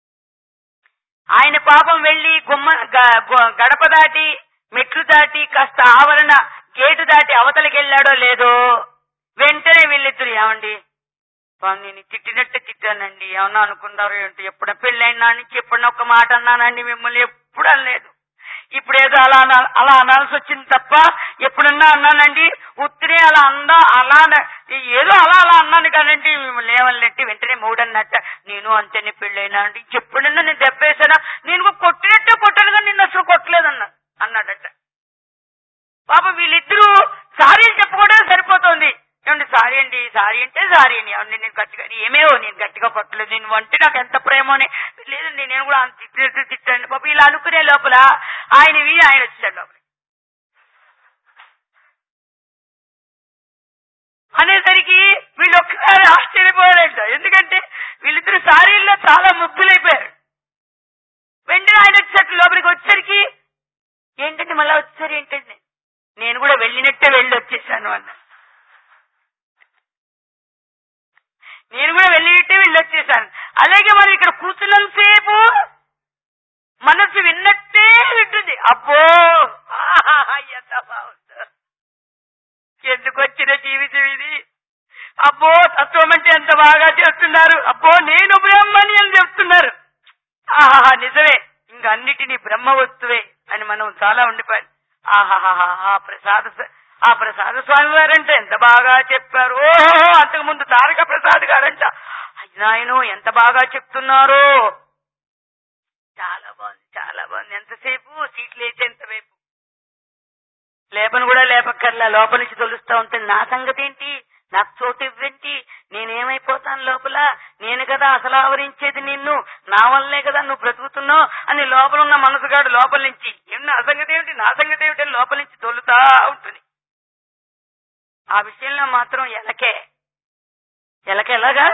ఆయన పాపం వెళ్లి గడప దాటి, మెట్లు దాటి, కాస్త ఆవరణ గేటు దాటి అవతలకి వెళ్ళాడో లేదో, వెంటనే వీళ్ళిద్దరు, ఏమండి నేను తిట్టినట్టే తిట్టానండి, ఏమన్నా అనుకున్నారు ఏంటి, ఎప్పుడ పెళ్ళైనా నుంచి ఎప్పుడన్నా ఒక మాట అన్నానండి, మిమ్మల్ని ఎప్పుడు అనలేదు, ఇప్పుడు ఏదో అలా అనాల్సి వచ్చింది తప్ప ఎప్పుడన్నా అన్నానండి, ఉత్తినే అలా ఏదో అలా అన్నాను కానండి, మిమ్మల్ని ఏమన్నట్టు. వెంటనే మూడన్నట్ట, నేను అంతేనే పెళ్ళైనా అండి, ఎప్పుడన్నా నేను దెబ్బేసానా, నేను కొట్టినట్టే కొట్టాను కానీ నిన్ను అసలు కొట్టలేదన్నా అన్నాడట. పాపం వీళ్ళిద్దరూ సారీలు చెప్పుకోవడం సరిపోతుంది. ఏమండి సారీ అండి, సారీ అంటే సారీ అండి, ఏమండి నేను గట్టిగా, ఏమేవో నేను గట్టిగా కొట్టలేదు, నేను అంటే నాకు ఎంత ప్రేమోనే, లేదండి నేను కూడా అంత తిట్టండి పాపం. ఇలా అనుకునే లోపల ఆయన వచ్చాడు లోపల. అనేసరికి వీళ్ళు ఒక్కసారి ఆశ్చర్యపోయారంట. ఎందుకంటే వీళ్ళిద్దరు సారీల్లో చాలా ముగ్గులైపోయారు. వెంటనే ఆయన వచ్చేసరికి లోపలికి వచ్చేసరికి, ఏంటంటే మళ్ళా వచ్చేసరి ఏంటంటే, నేను కూడా వెళ్ళినట్టే వెళ్ళి వచ్చేసాను అన్న, నేను కూడా వెళ్ళినట్టే వెళ్ళి వచ్చేసాను. అలాగే మనం ఇక్కడ కూర్చున్నంతసేపు మనసు విన్నట్టే వింటుంది. అబ్బో ఎంత బాగుందో, ఎందుకు వచ్చిన జీవితం ఇది, అబ్బో తత్వం అంటే ఎంత బాగా చెప్తున్నారు, అబ్బో నేను బ్రహ్మని అని చెప్తున్నారు. ఆహాహా నిజమే, ఇంకా అన్నిటినీ బ్రహ్మ వస్తువే అని మనం చాలా ఉండిపోయాలి. ఆహాహా ఆ ప్రసాద స్వామి వారంటే ఎంత బాగా చెప్పారు. ఓహో అంతకు ముందు తారక ప్రసాద్ గారంట, నాయనో ఎంత బాగా చెప్తున్నారో, చాలా బాగుంది చాలా బాగుంది. ఎంతసేపు సీట్లు వేసేంతసేపు లేపను కూడా లేపక్కర్లా, లోపల నుంచి తొలుస్తా ఉంటుంది. నా సంగతి ఏంటి, నాకు చోటు ఇవ్వేంటి, నేనేమైపోతాను లోపల, నేను కదా అసలు ఆవరించేది నిన్ను, నా వల్లే కదా నువ్వు బ్రతుకుతున్నావు అని లోపల ఉన్న మనసుగాడు లోపల నుంచి నా సంగతి ఏమిటి నా సంగతి ఏమిటి అని లోపల నుంచి తొలుతా ఉంటుంది. ఆ విషయంలో మాత్రం ఎలాగా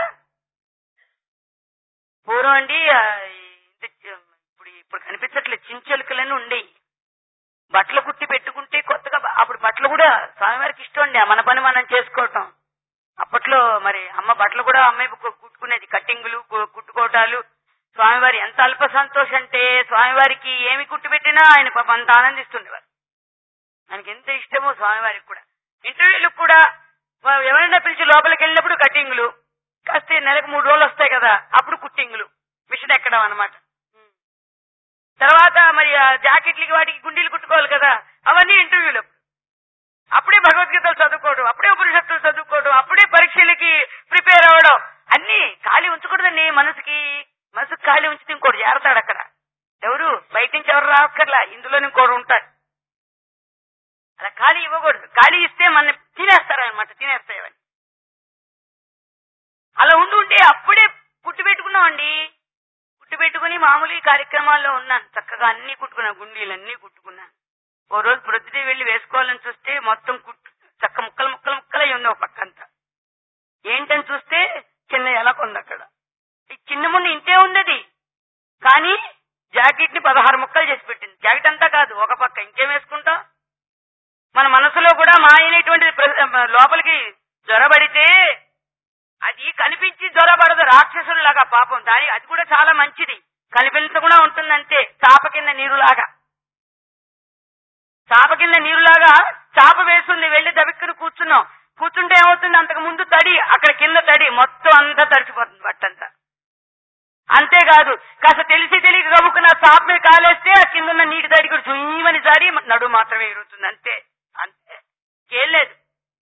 పూర్వం అండి ఇప్పుడు కనిపించట్లేదు, చించెలుకలని ఉండేవి. బట్టలు కుట్టి పెట్టుకుంటే కొత్తగా అప్పుడు బట్టలు కూడా స్వామివారికి ఇష్టం అండి, మన పని మనం చేసుకోవటం. అప్పట్లో మరి అమ్మ బట్టలు కూడా అమ్మాయి కుట్టుకునేది, కట్టింగులు కుట్టుకోవటాలు. స్వామివారి ఎంత అల్ప సంతోషం అంటే స్వామివారికి ఏమి కుట్టు పెట్టినా ఆయన అంత ఆనందిస్తుండేవారు. ఆయనకి ఎంత ఇష్టమో స్వామివారికి కూడా. ఇంటర్వ్యూలకు కూడా ఎవరైనా పిలిచి లోపలికి వెళ్ళినప్పుడు కట్టింగులు, కాస్త నెలకు 3 రోజులు వస్తాయి కదా అప్పుడు కుట్టింగులు, మిషన్ ఎక్కడం అనమాట. తర్వాత మరి జాకెట్లకి వాటికి గుండీలు కుట్టుకోవాలి కదా, అవన్నీ ఇంటర్వ్యూలు. అప్పుడే భగవద్గీతలు చదువుకోవడం, అప్పుడే ఉపనిషత్తులు చదువుకోవడం, అప్పుడే పరీక్షలకి ప్రిపేర్ అవ్వడం. అన్ని ఖాళీ ఉంచకూడదండి. మనసుకు ఖాళీ ఉంచితే ఇంకోటి చేరతాడు అక్కడ. ఎవరు బయట నుంచి ఎవరు రాక్కర్లా, ఇందులోనే ఇంకోటి ఉంటాడు. అలా ఖాళీ ఇవ్వకూడదు. ఖాళీ ఇస్తే మన తినేస్తారనమాట, తినేస్తాయని. అలా ఉంటే అప్పుడే కుట్టు పెట్టుకున్నామండి. కుట్టు పెట్టుకుని మామూలు కార్యక్రమాల్లో ఉన్నాను, చక్కగా అన్ని కుట్టుకున్నాను, గుండీలన్నీ కుట్టుకున్నాను. ఓ రోజు ప్రొద్దుటే వెళ్లి వేసుకోవాలని చూస్తే మొత్తం చక్క ముక్కలై ఉంది ఒక పక్కంతా. ఏంటని చూస్తే చిన్న ఎలక ఉంది అక్కడ. ఈ చిన్న మున్న ఇంతే ఉన్నది, కానీ జాకెట్ ని 16 ముక్కలు చేసి పెట్టింది. జాకెట్ అంతా కాదు, ఒక పక్క. ఇంకేం వేసుకుంటాం? మన మనసులో కూడా మాయనేటువంటి లోపలికి జ్వరబడితే అది కనిపించి జ్వరబడదు, రాక్షసులాగా పాపం. అది కూడా చాలా మంచిది, కనిపించకుండా ఉంటుందంటే. చాప కింద నీరులాగా చాప వేస్తుంది, వెళ్లి దబిక్కుని కూర్చుంటే ఏమవుతుంది, అంతకు ముందు తడి, అక్కడ కింద తడి, మొత్తం అంతా తడిచిపోతుంది బట్టంతా. అంతేకాదు కాస్త తెలియక గబుక్కున్న చాప మీద కాలేస్తే ఆ కింద ఉన్న నీటి తడి కూడా చుయ్యమని జారి నడుము మాత్రమే ఎరుగుతుంది. అంతే ఏం లేదు.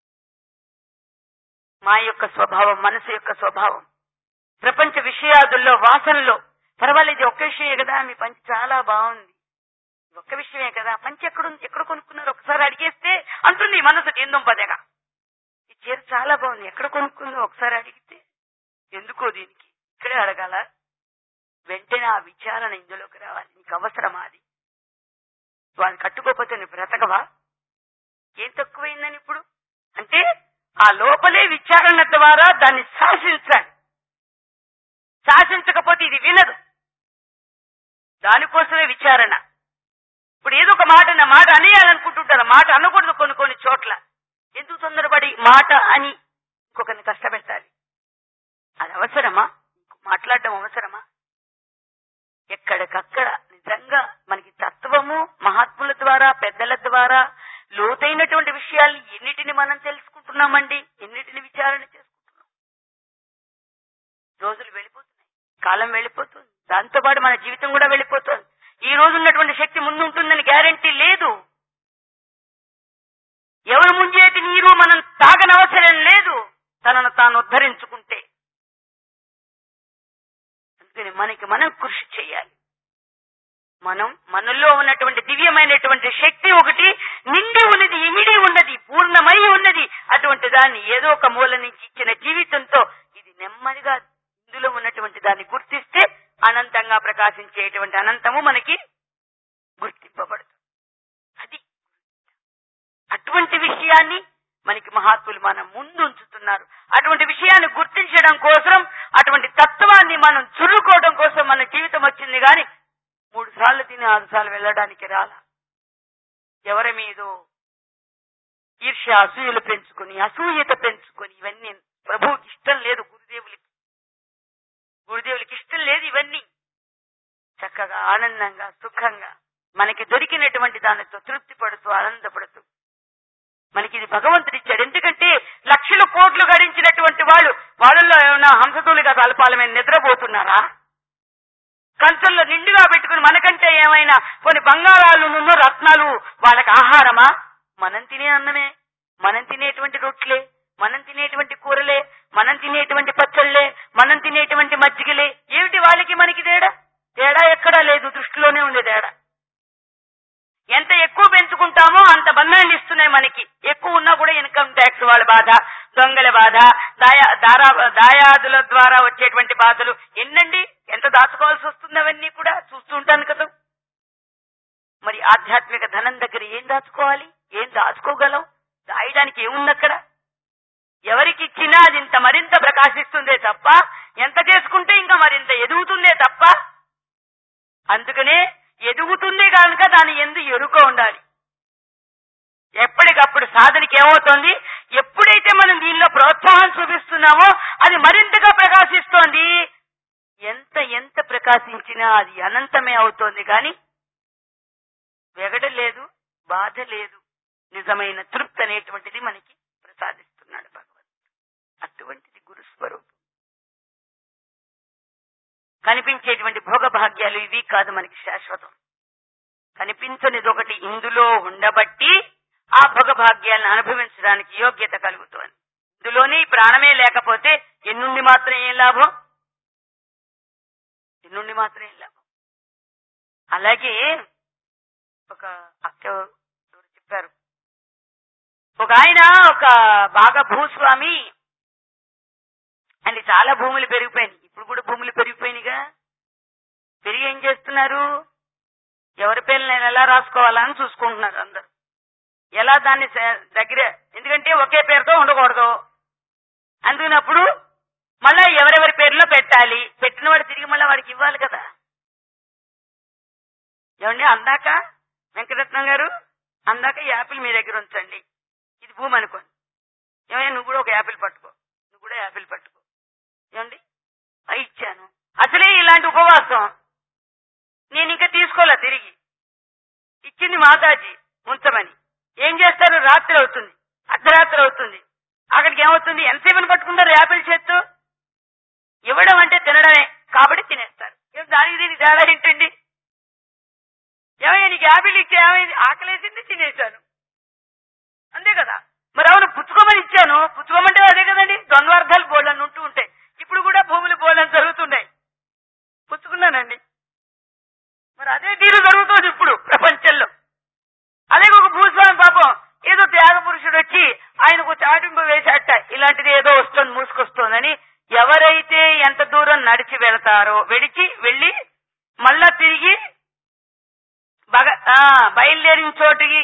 మా యొక్క స్వభావం, మనసు యొక్క స్వభావం. ప్రపంచ విషయాదుల్లో, వాసనలో పర్వాలేదు, ఒక్క విషయమే కదా, మీ పంచి చాలా బాగుంది, ఒక్క విషయమే కదా, పంచి ఎక్కడ కొనుక్కున్నారు ఒకసారి అడిగేస్తే అంటుంది మనసు ఎందొంపదగా. ఈ చీర చాలా బాగుంది, ఎక్కడ కొనుక్కుందో ఒకసారి అడిగితే, ఎందుకో దీనికి ఇక్కడే అడగాల. వెంటనే ఆ విచారణ ఇందులోకి రావాలి. నీకు అవసరమా అది? వాళ్ళు కట్టుకోకపోతే నువ్వు బ్రతకవా? ఏం తక్కువైందని ఇప్పుడు అంటే ఆ లోపలే విచారణ ద్వారా దాన్ని శాసించాలి. శాసించకపోతే ఇది వినదు. దానికోసమే విచారణ. ఇప్పుడు ఏదో ఒక మాట అనేయాలనుకుంటుంటారు, మాట అనకూడదు కొన్ని చోట్ల. ఎందుకు తొందరపడి మాట అని ఇంకొకరిని కష్టపెట్టాలి? అది అవసరమా? మాట్లాడడం అవసరమా? ఎక్కడికక్కడ నిజంగా మనకి తత్వము మహాత్ముల ద్వారా, పెద్దల ద్వారా లోతైనటువంటి విషయాలు ఎన్నిటిని మనం తెలుసుకుంటున్నామండి, ఎన్నిటిని విచారణ చేసుకుంటున్నాం. రోజులు వెళ్ళిపోతున్నాయి, కాలం వెళ్ళిపోతుంది, దాంతోపాటు మన జీవితం కూడా వెళ్ళిపోతుంది. ఈ రోజు ఉన్నటువంటి శక్తి ముందు ఉంటుందని గ్యారంటీ లేదు. ఎవరు ముంజేటి నీరు మనం తాగనవసరం లేదు, తనను తాను ఉద్ధరించుకుంటే. అందుకని మనం కృషి చేయాలి. మనలో ఉన్నటువంటి దివ్యమైనటువంటి శక్తి ఒకటి నిండి ఉన్నది, ఇమిడి ఉన్నది, పూర్ణమై ఉన్నది. అటువంటి దాన్ని ఏదో ఒక మూల నుంచి ఇచ్చిన జీవితంతో ఇది నెమ్మదిగా ఇందులో ఉన్నటువంటి దాన్ని గుర్తిస్తే అనంతంగా ప్రకాశించేటువంటి అనంతము మనకి గుర్తింపబడుతుంది. అది అటువంటి విషయాన్ని మనకి మహాత్ములు మనం ముందు ఉంచుతున్నారు. అటువంటి విషయాన్ని గుర్తించడం కోసం, అటువంటి తత్వాన్ని మనం చురుకోవడం కోసం మన జీవితం వచ్చింది. గాని 3 సార్లు తిని 6 సార్లు వెళ్ళడానికి రాలా. ఎవరి మీదో ఈర్ష్య, అసూయలు పెంచుకుని, అసూయత పెంచుకొని, ఇవన్నీ ప్రభువుకి ఇష్టం లేదు. గురుదేవులకి ఇష్టం లేదు ఇవన్నీ. చక్కగా ఆనందంగా సుఖంగా మనకి దొరికినటువంటి దానితో తృప్తి పడుతూ ఆనందపడుతూ, మనకి ఇది భగవంతుడు ఇచ్చాడు. ఎందుకంటే లక్షల కోట్లు గడించినటువంటి వాళ్ళల్లో ఏమైనా హంసతూలిగా తలపాలమైన నిద్రపోతున్నారా? కంచంలో నిండుగా పెట్టుకుని మనకంటే ఏమైనా కొన్ని బంగారాలు రత్నాలు వాళ్ళకి ఆహారమా? మనం తినే అన్నమే, మనం తినేటువంటి రొట్లే, మనం తినేటువంటి కూరలే, మనం తినేటువంటి పచ్చళ్ళే, మనం తినేటువంటి మజ్జిగలే. ఏమిటి వాళ్ళకి మనకి తేడా? ఎక్కడా లేదు, దృష్టిలోనే ఉంది తేడా. ఎంత ఎక్కువ పెంచుకుంటామో అంత బంధాన్ని ఇస్తున్నాయి మనకి. ఎక్కువ ఉన్నా కూడా ఇన్కమ్ ట్యాక్స్ వాళ్ళ బాధ, దొంగల బాధ, దాయాదుల ద్వారా వచ్చేటువంటి బాధలు ఎన్నండి. ఎంత దాచుకోవాల్సి వస్తుంది అవన్నీ కూడా చూస్తూ ఉంటాను కదా. మరి ఆధ్యాత్మిక ధనం దగ్గర ఏం దాచుకోవాలి, ఏం దాచుకోగలం? దాయడానికి ఏముంది అక్కడ? ఎవరికి ఇచ్చినా అది ఇంత మరింత ప్రకాశిస్తుందే తప్ప, ఎంత చేసుకుంటే ఇంకా మరింత ఎదుగుతుందే తప్ప. అందుకనే ఎదుగుతుంది కనుక దాని ఎందు ఎరుక ఉండాలి. ఎప్పటికప్పుడు సాధనకి ఏమవుతోంది, ఎప్పుడైతే మనం దీనిలో ప్రోత్సాహం చూపిస్తున్నామో అది మరింతగా ప్రకాశిస్తోంది. ఎంత ఎంత ప్రకాశించినా అది అనంతమే అవుతోంది కానీ వెగడ లేదు, బాధ లేదు. నిజమైన తృప్తి అనేటువంటిది మనకి ప్రసాదిస్తున్నాడు భగవంతుడు. అటువంటిది గురుస్వరూపం. కనిపించేటువంటి భోగభాగ్యాలు ఇవి కాదు మనకి శాశ్వతం. కనిపించనిది ఒకటి ఇందులో ఉండబట్టి ఆ భోగభాగ్యాలను అనుభవించడానికి యోగ్యత కలుగుతోంది. ఇందులోనే ప్రాణమే లేకపోతే ఎన్నుండి మాత్రం ఏం లాభం, ఎన్నుండి మాత్రం ఏం లాభం. అలాగే ఒక అక్క చెప్పారు, ఒక ఆయన ఒక బాగా భూస్వామి అని, చాలా భూములు పెరిగిపోయినాయి. ఇప్పుడు కూడా భూములు పెరిగిపోయినాయిగా. పెరిగి ఏం చేస్తున్నారు, ఎవరి పేర్లు నేను ఎలా రాసుకోవాలా అని చూసుకుంటున్నారు అందరు. ఎలా దాన్ని దగ్గర, ఎందుకంటే ఒకే పేరుతో ఉండకూడదు. అందుకున్నప్పుడు మళ్ళా ఎవరెవరి పేరులో పెట్టాలి. పెట్టిన వాడు తిరిగి మళ్ళీ వాడికి ఇవ్వాలి కదా. ఏమండి, అందాక వెంకటరత్నం గారు అందాక యాపిల్ మీ దగ్గర ఉంచండి, ఇది భూమి అనుకోండి. ఏమయ్యా నువ్వు కూడా ఒక యాపిల్ పట్టుకో, నువ్వు కూడా యాపిల్ పట్టుకో. ఏమండి ఇచ్చాను. అసలే ఇలాంటి ఉపవాసం నేను ఇంకా తీసుకోలే. తిరిగి ఇచ్చింది మాతాజీ ఉంచమని. ఏం చేస్తారు, రాత్రి అవుతుంది, అర్ధరాత్రి అవుతుంది. అక్కడికి ఏమవుతుంది, ఎంతసేపని పట్టుకుంటారు యాపిల్ చేత్తో. ఇవ్వడం అంటే తినడమే కాబట్టి తినేస్తారు. దానికి దీనికి తేడా ఏంటండి? ఏమయ్యా నీకు యాపిల్ ఇచ్చా, ఏమైంది, ఆకలేసింది తినేశాను, అంతే కదా. మరి అవును పుచ్చుకోమని ఇచ్చాను, పుచ్చుకోమంటే అదే కదండి. ద్వంద్వార్థాలు బోళ్ళని ఉంటూ ఉంటాయి. ఇప్పుడు కూడా భూములు బోళ్ళని జరుగుతున్నాయి, పుచ్చుకున్నానండి. మరి అదే తీరు జరుగుతుంది ఇప్పుడు ప్రపంచంలో. అదే ఒక భూస్వామి పాపం ఏదో త్యాగ పురుషుడు వచ్చి ఆయనకు చాటింపు వేశాట, ఇలాంటిది ఏదో వస్తుంది మూసుకొస్తోందని. ఎవరైతే ఎంత దూరం నడిచి వెళతారో వెళ్ళి మళ్ళా తిరిగి బయలుదేరిన చోటికి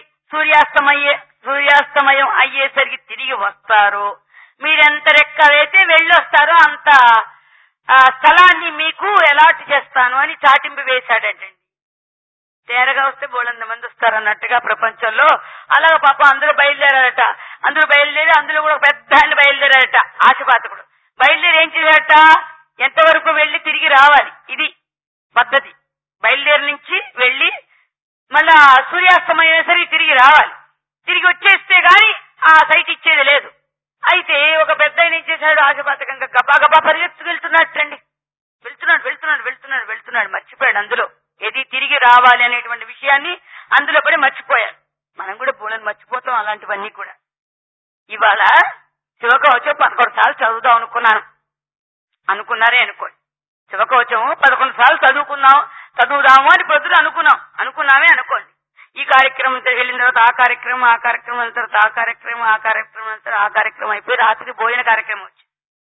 సూర్యాస్తమయం అయ్యేసరికి తిరిగి వస్తారో, మీరెంత రెక్క వేస్తే వెళ్ళొస్తారో అంత స్థలాన్ని మీకు అలాట్ చేస్తాను అని చాటింపు వేశాడటండి. తేరగా వస్తే బోళంత మంది వస్తారన్నట్టుగా ప్రపంచంలో. అలాగే పాపం అందరూ బయలుదేరారట. అందులో కూడా పెద్ద ఆయన బయలుదేరారట, ఆశపాతకుడు. బయలుదేరి ఏం చేశారట, ఎంతవరకు వెళ్లి తిరిగి రావాలి, ఇది పద్ధతి. బయలుదేరి నుంచి వెళ్లి మళ్ళా సూర్యాస్తమయ్యేసరికి తిరిగి రావాలి. తిరిగి వచ్చేస్తే గాని ఆ సైట్ ఇచ్చేది లేదు. అయితే ఒక పెద్ద ఆయన ఏం చేశాడు, ఆశపాతకంగా గబా గబా పరిగెత్తు వెళ్తున్నాడటండి. వెళ్తున్నాడు మర్చిపోయాడు అందులో ఏది తిరిగి రావాలి అనేటువంటి విషయాన్ని. అందులో పడి మర్చిపోయాడు. మనం కూడా పూలను మర్చిపోతాం అలాంటివన్నీ కూడా. ఇవాళ శివకవచం 11 సార్లు చదువుదాం అనుకున్నారే అనుకోండి. శివకవచం 11 సార్లు చదువుదాము అని పొద్దున అనుకున్నామే అనుకోండి. ఈ కార్యక్రమం వెళ్ళిన తర్వాత ఆ కార్యక్రమం అయిన తర్వాత ఆ కార్యక్రమం అయిపోయి రాత్రి భోజన కార్యక్రమం వచ్చింది.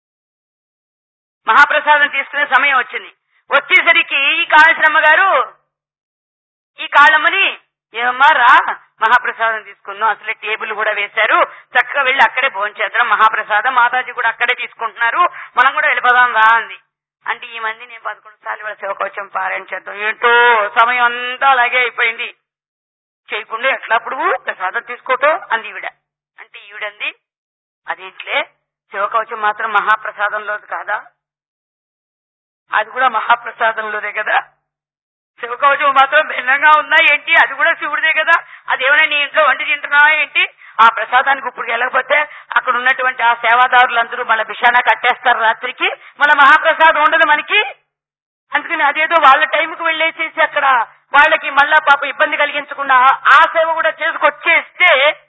మహాప్రసాదం తీసుకునే సమయం వచ్చేసరికి ఈ కాళశ్రమ్మ గారు ఈ కాళమ్మని, ఏమమ్మా రా మహాప్రసాదం తీసుకుందాం, అసలే టేబుల్ కూడా వేశారు, చక్కగా వెళ్ళి అక్కడే భోంచేద్దాం, మహాప్రసాదం మాతాజీ కూడా అక్కడే తీసుకుంటున్నారు, మనం కూడా వెళ్ళిపోదాం రా అంది. అంటే ఈ మంది నేను 11 సార్లు వాళ్ళ శివకవచం పారాయణ చేద్దాం, ఏంటో సమయం అంతా అలాగే అయిపోయింది, చేయకుండా ఎట్లా అప్పుడు ప్రసాదం తీసుకోవటం అంది ఈవిడ. అంటే ఈవిడంది, అదేంట్లే శివకవచం మాత్రం మహాప్రసాదంలోది కాదా, అది కూడా మహాప్రసాదంలోదే కదా, శివకవచం మాత్రం భిన్నంగా ఉందా ఏంటి, అది కూడా శివుడిదే కదా, అదేమైనా నీ ఇంట్లో వండి తింటున్నావా ఏంటి, ఆ ప్రసాదానికి ఇప్పుడు వెళ్ళకపోతే అక్కడ ఉన్నటువంటి ఆ సేవాదారులందరూ మళ్ళీ బిషానా కట్టేస్తారు రాత్రికి, మళ్ళీ మహాప్రసాదం ఉండదు మనకి. అందుకని అదేదో వాళ్ళ టైంకి వెళ్ళేసేసి అక్కడ వాళ్ళకి మళ్ళా పాప ఇబ్బంది కలిగించకుండా ఆ సేవ కూడా చేసుకొచ్చేస్తే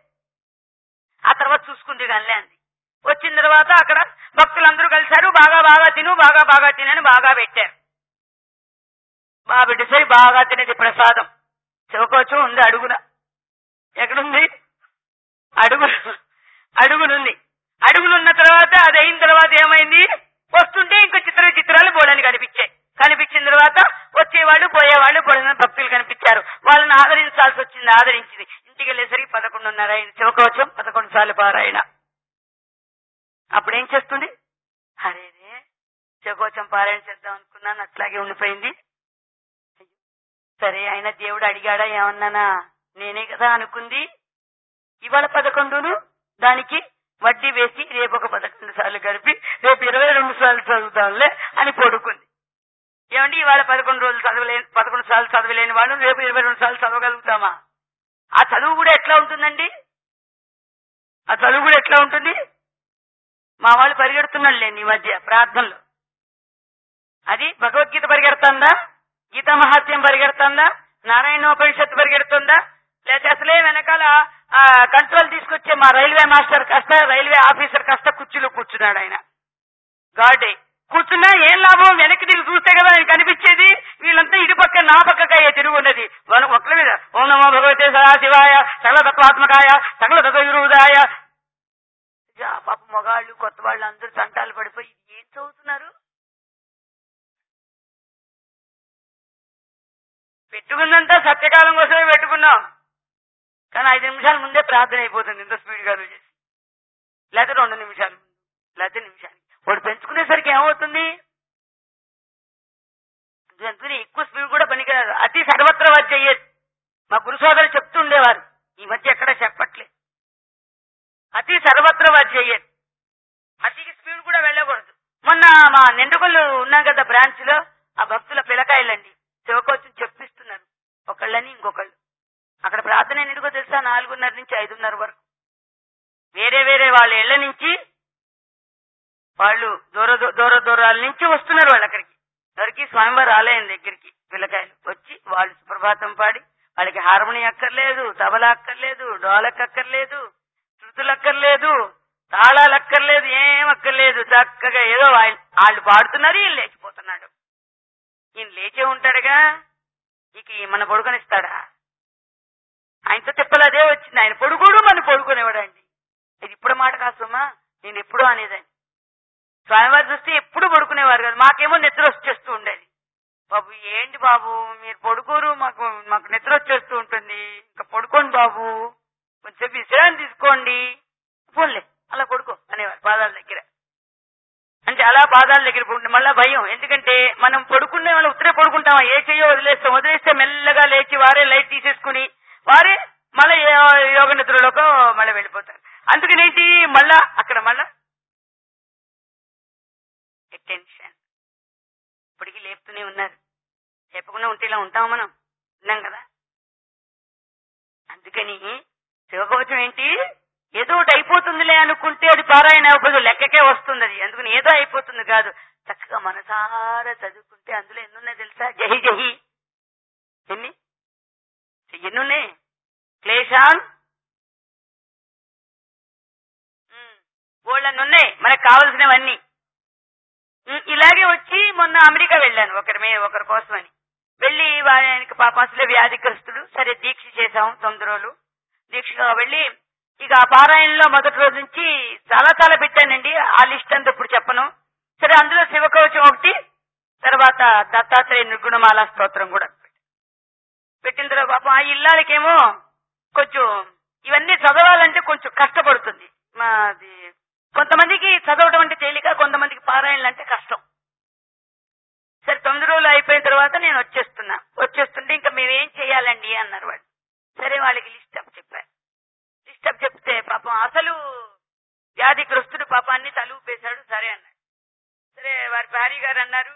ఆ తర్వాత చూసుకుంది కానీ అంది. వచ్చిన తర్వాత అక్కడ భక్తులందరూ కలిశారు, బాగా తినని బాగా పెట్టారు. బిడ్డసరి బాగా తినేది ప్రసాదం, శివకవచం ఉంది అడుగున. ఎక్కడుంది? అడుగునుంది. అడుగునున్న తర్వాత అది అయిన తర్వాత ఏమైంది? వస్తుంటే ఇంకో చిత్రాలు బోలని కనిపించిన తర్వాత వచ్చేవాళ్ళు పోయేవాళ్ళు బోలని భక్తులు కనిపించారు. వాళ్ళని ఆదరించాల్సి వచ్చింది. ఆదరించింది. ఇంటికి వెళ్ళేసరికి 11:30 అయింది. శివకవచం 11 సార్లు పారాయణ. అప్పుడేం చేస్తుంది? అరేరే శివకవచం పారాయణ చేద్దాం అనుకున్నాను, అట్లాగే ఉండిపోయింది. సరే ఆయన దేవుడు అడిగాడా ఏమన్నానా? నేనే కదా అనుకుంది. ఇవాళ 11ను దానికి వడ్డీ వేసి రేపు ఒక 11 సార్లు కలిపి రేపు 22 సార్లు చదువుతాంలే అని పడుకుంది. ఏమండి ఇవాళ 11 సార్లు చదవలేని వాళ్ళు రేపు 22 సార్లు చదవగలుగుతామా? ఆ చదువు కూడా ఎట్లా ఉంటుందండి? ఆ చదువు కూడా ఎట్లా ఉంటుంది? మా వాళ్ళు పరిగెడుతున్నాళ్ళే ఈ మధ్య ప్రార్థనలు. అది భగవద్గీత పరిగెడుతుందా? గీతా మహాత్మ్యం పరిగెడుతుందా? నారాయణోపనిషత్తు పరిగెడుతుందా? లేకపోతే అసలే వెనకాల కంట్రోల్ తీసుకొచ్చే మా రైల్వే మాస్టర్ కాస్త రైల్వే ఆఫీసర్ కాస్త కుర్చీలో కూర్చున్నాడు. ఆయన గాడే కూర్చున్నా ఏం లాభం? వెనక్కి తిరిగి చూస్తే కదా ఆయన కనిపించేది. వీళ్ళంతా ఇటు పక్క నా పక్కకాయ తిరుగు ఉన్నది ఒక్కరి మీద. ఓం నమో భగవతే సదాశివాయ సకల తత్వాత్మకాయ సకల తత్వవిరుదాయ. పాప మగాళ్ళు కొత్త వాళ్ళు అందరూ సంటాలు పడిపోయి ఏం చదువుతున్నారు? పెట్టుకున్నంతా సత్యకాలం కోసమే పెట్టుకున్నాం, కానీ 5 నిమిషాల ముందే ప్రార్థన అయిపోతుంది. ఇంత స్పీడ్ గా చేసి లేకపోతే 2 నిమిషాలు లేకపోతే నిమిషానికి. వాడు పెంచుకునేసరికి ఏమవుతుంది? అందుకని ఎక్కువ స్పీడ్ కూడా పనికిరాదు. అతి సర్వత్ర వచ్చేయదు. మా గురు సోదరులు చెప్తుండేవారు, ఈ మధ్య ఎక్కడ చెప్పట్లేదు. అతి సర్వత్ర వచ్చేయదు. అతి స్పీడ్ కూడా వెళ్ళకూడదు. మొన్న మా నిండుకొల్లు ఉన్నాం కదా బ్రాంచ్ లో, ఆ భక్తుల పిల్లకాయలండి శివకోచం చెప్పిస్తున్నారు ఒకళ్ళని ఇంకొకళ్ళు. అక్కడ ప్రార్థన ఎన్నిటికో తెలుసా? 4:30 నుంచి 5:30 వరకు. వేరే వేరే వాళ్ళ ఇళ్ల నుంచి వాళ్ళు దూరాల నుంచి వస్తున్నారు. వాళ్ళు అక్కడికి స్వామివారి ఆలయం దగ్గరికి పిల్లకాయలు వచ్చి వాళ్ళు సుప్రభాతం పాడి, వాళ్ళకి హార్మోనియం అక్కర్లేదు, తబలా అక్కర్లేదు, డోలక్ అక్కర్లేదు, శృతులు అక్కర్లేదు, తాళాలు అక్కర్లేదు, ఏం అక్కర్లేదు. చక్కగా ఏదో వాళ్ళు పాడుతున్నారు, ఈయన లేచిపోతున్నాడు. ఈయన లేచే ఉంటాడుగా, ఇక మన పడుకొనిస్తాడా? ఆయనతో తిప్పలు అదే వచ్చింది. ఆయన పొడుగుడు మన పడుకునేవాడండి. ఇది ఇప్పుడు మాట కాసమ్మా, నేను ఎప్పుడూ అనేదాన్ని. స్వామివారు చూస్తే ఎప్పుడు పడుకునేవారు కదా, మాకేమో నిద్ర వచ్చేస్తూ ఉండేది. బాబు ఏంటి బాబు మీరు పడుకోరు, మాకు నిద్ర వచ్చేస్తూ ఉంటుంది, ఇంకా పడుకోండి బాబు, కొంచెం విశ్రాంతి తీసుకోండి, పోన్లే అలా పడుకో అనేవారు పాదాల దగ్గర. అంటే అలా పాదాల దగ్గర పడుకుంటే మళ్ళా భయం. ఎందుకంటే మనం పడుకునే వాళ్ళు ఉత్తరే పడుకుంటామా? ఏ చెయ్యో వదిలేస్తే మెల్లగా లేచి వారే లైట్ తీసేసుకుని వారే మళ్ళీ యోగ నిద్రలోకి మళ్ళీ వెళ్ళిపోతారు. అందుకనేంటి మళ్ళా అక్కడ మళ్ళా టెన్షన్. ఇప్పటికీ లేపుతూనే ఉన్నారు. లేపకుండా ఉంటే ఇలా ఉంటాం మనం, ఉన్నాం కదా. అందుకని శివకవచం ఏంటి, ఏదో ఒకటి అయిపోతుందిలే అనుకుంటే అది పారాయణ అవ్వదు, లెక్కకే వస్తుంది. అది అందుకని ఏదో అయిపోతుంది కాదు, చక్కగా మనసారా చదువుకుంటే అందులో ఎన్నున్నాయి తెలుసా? జహి జహి ఎన్నున్నాయి? క్లేశాన్ బోళ్ళన్నున్నాయి మనకు కావలసినవన్నీ. ఇలాగే వచ్చి మొన్న అమెరికా వెళ్ళాను ఒకరి కోసం అని. వెళ్ళి ఆయనకి పాపం అసలే వ్యాధిగ్రస్తుడు. సరే దీక్ష చేశాం 9 రోజులు దీక్షగా వెళ్ళి, ఇక ఆ పారాయణలో మొదటి రోజు నుంచి చాలా చాలా పెట్టానండి. ఆ లిస్ట్ అంతా ఇప్పుడు చెప్పను. సరే అందులో శివకవచం ఒకటి, తర్వాత దత్తాత్రేయ నిర్గుణమాల స్తోత్రం కూడా పెట్టిన తర్వాత పాపం ఆ ఇల్లాలకేమో కొంచెం ఇవన్నీ చదవాలంటే కొంచెం కష్టపడుతుంది. మాది కొంతమందికి చదవడం అంటే తేలిక, కొంతమందికి పారాయణలు అంటే కష్టం. సరే 9 రోజులు అయిపోయిన తర్వాత నేను వచ్చేస్తుంటే ఇంకా మేమేం చెయ్యాలండి అన్నారు వాళ్ళు. సరే వాళ్ళకి లిస్ట్ అప్ చెప్పారు. లిస్ట్ అప్ చెప్తే పాపం అసలు వ్యాధిగ్రస్తుడు పాపాన్ని తలూపేశాడు. సరే అన్నాడు. సరే వారి భార్య గారు అన్నారు,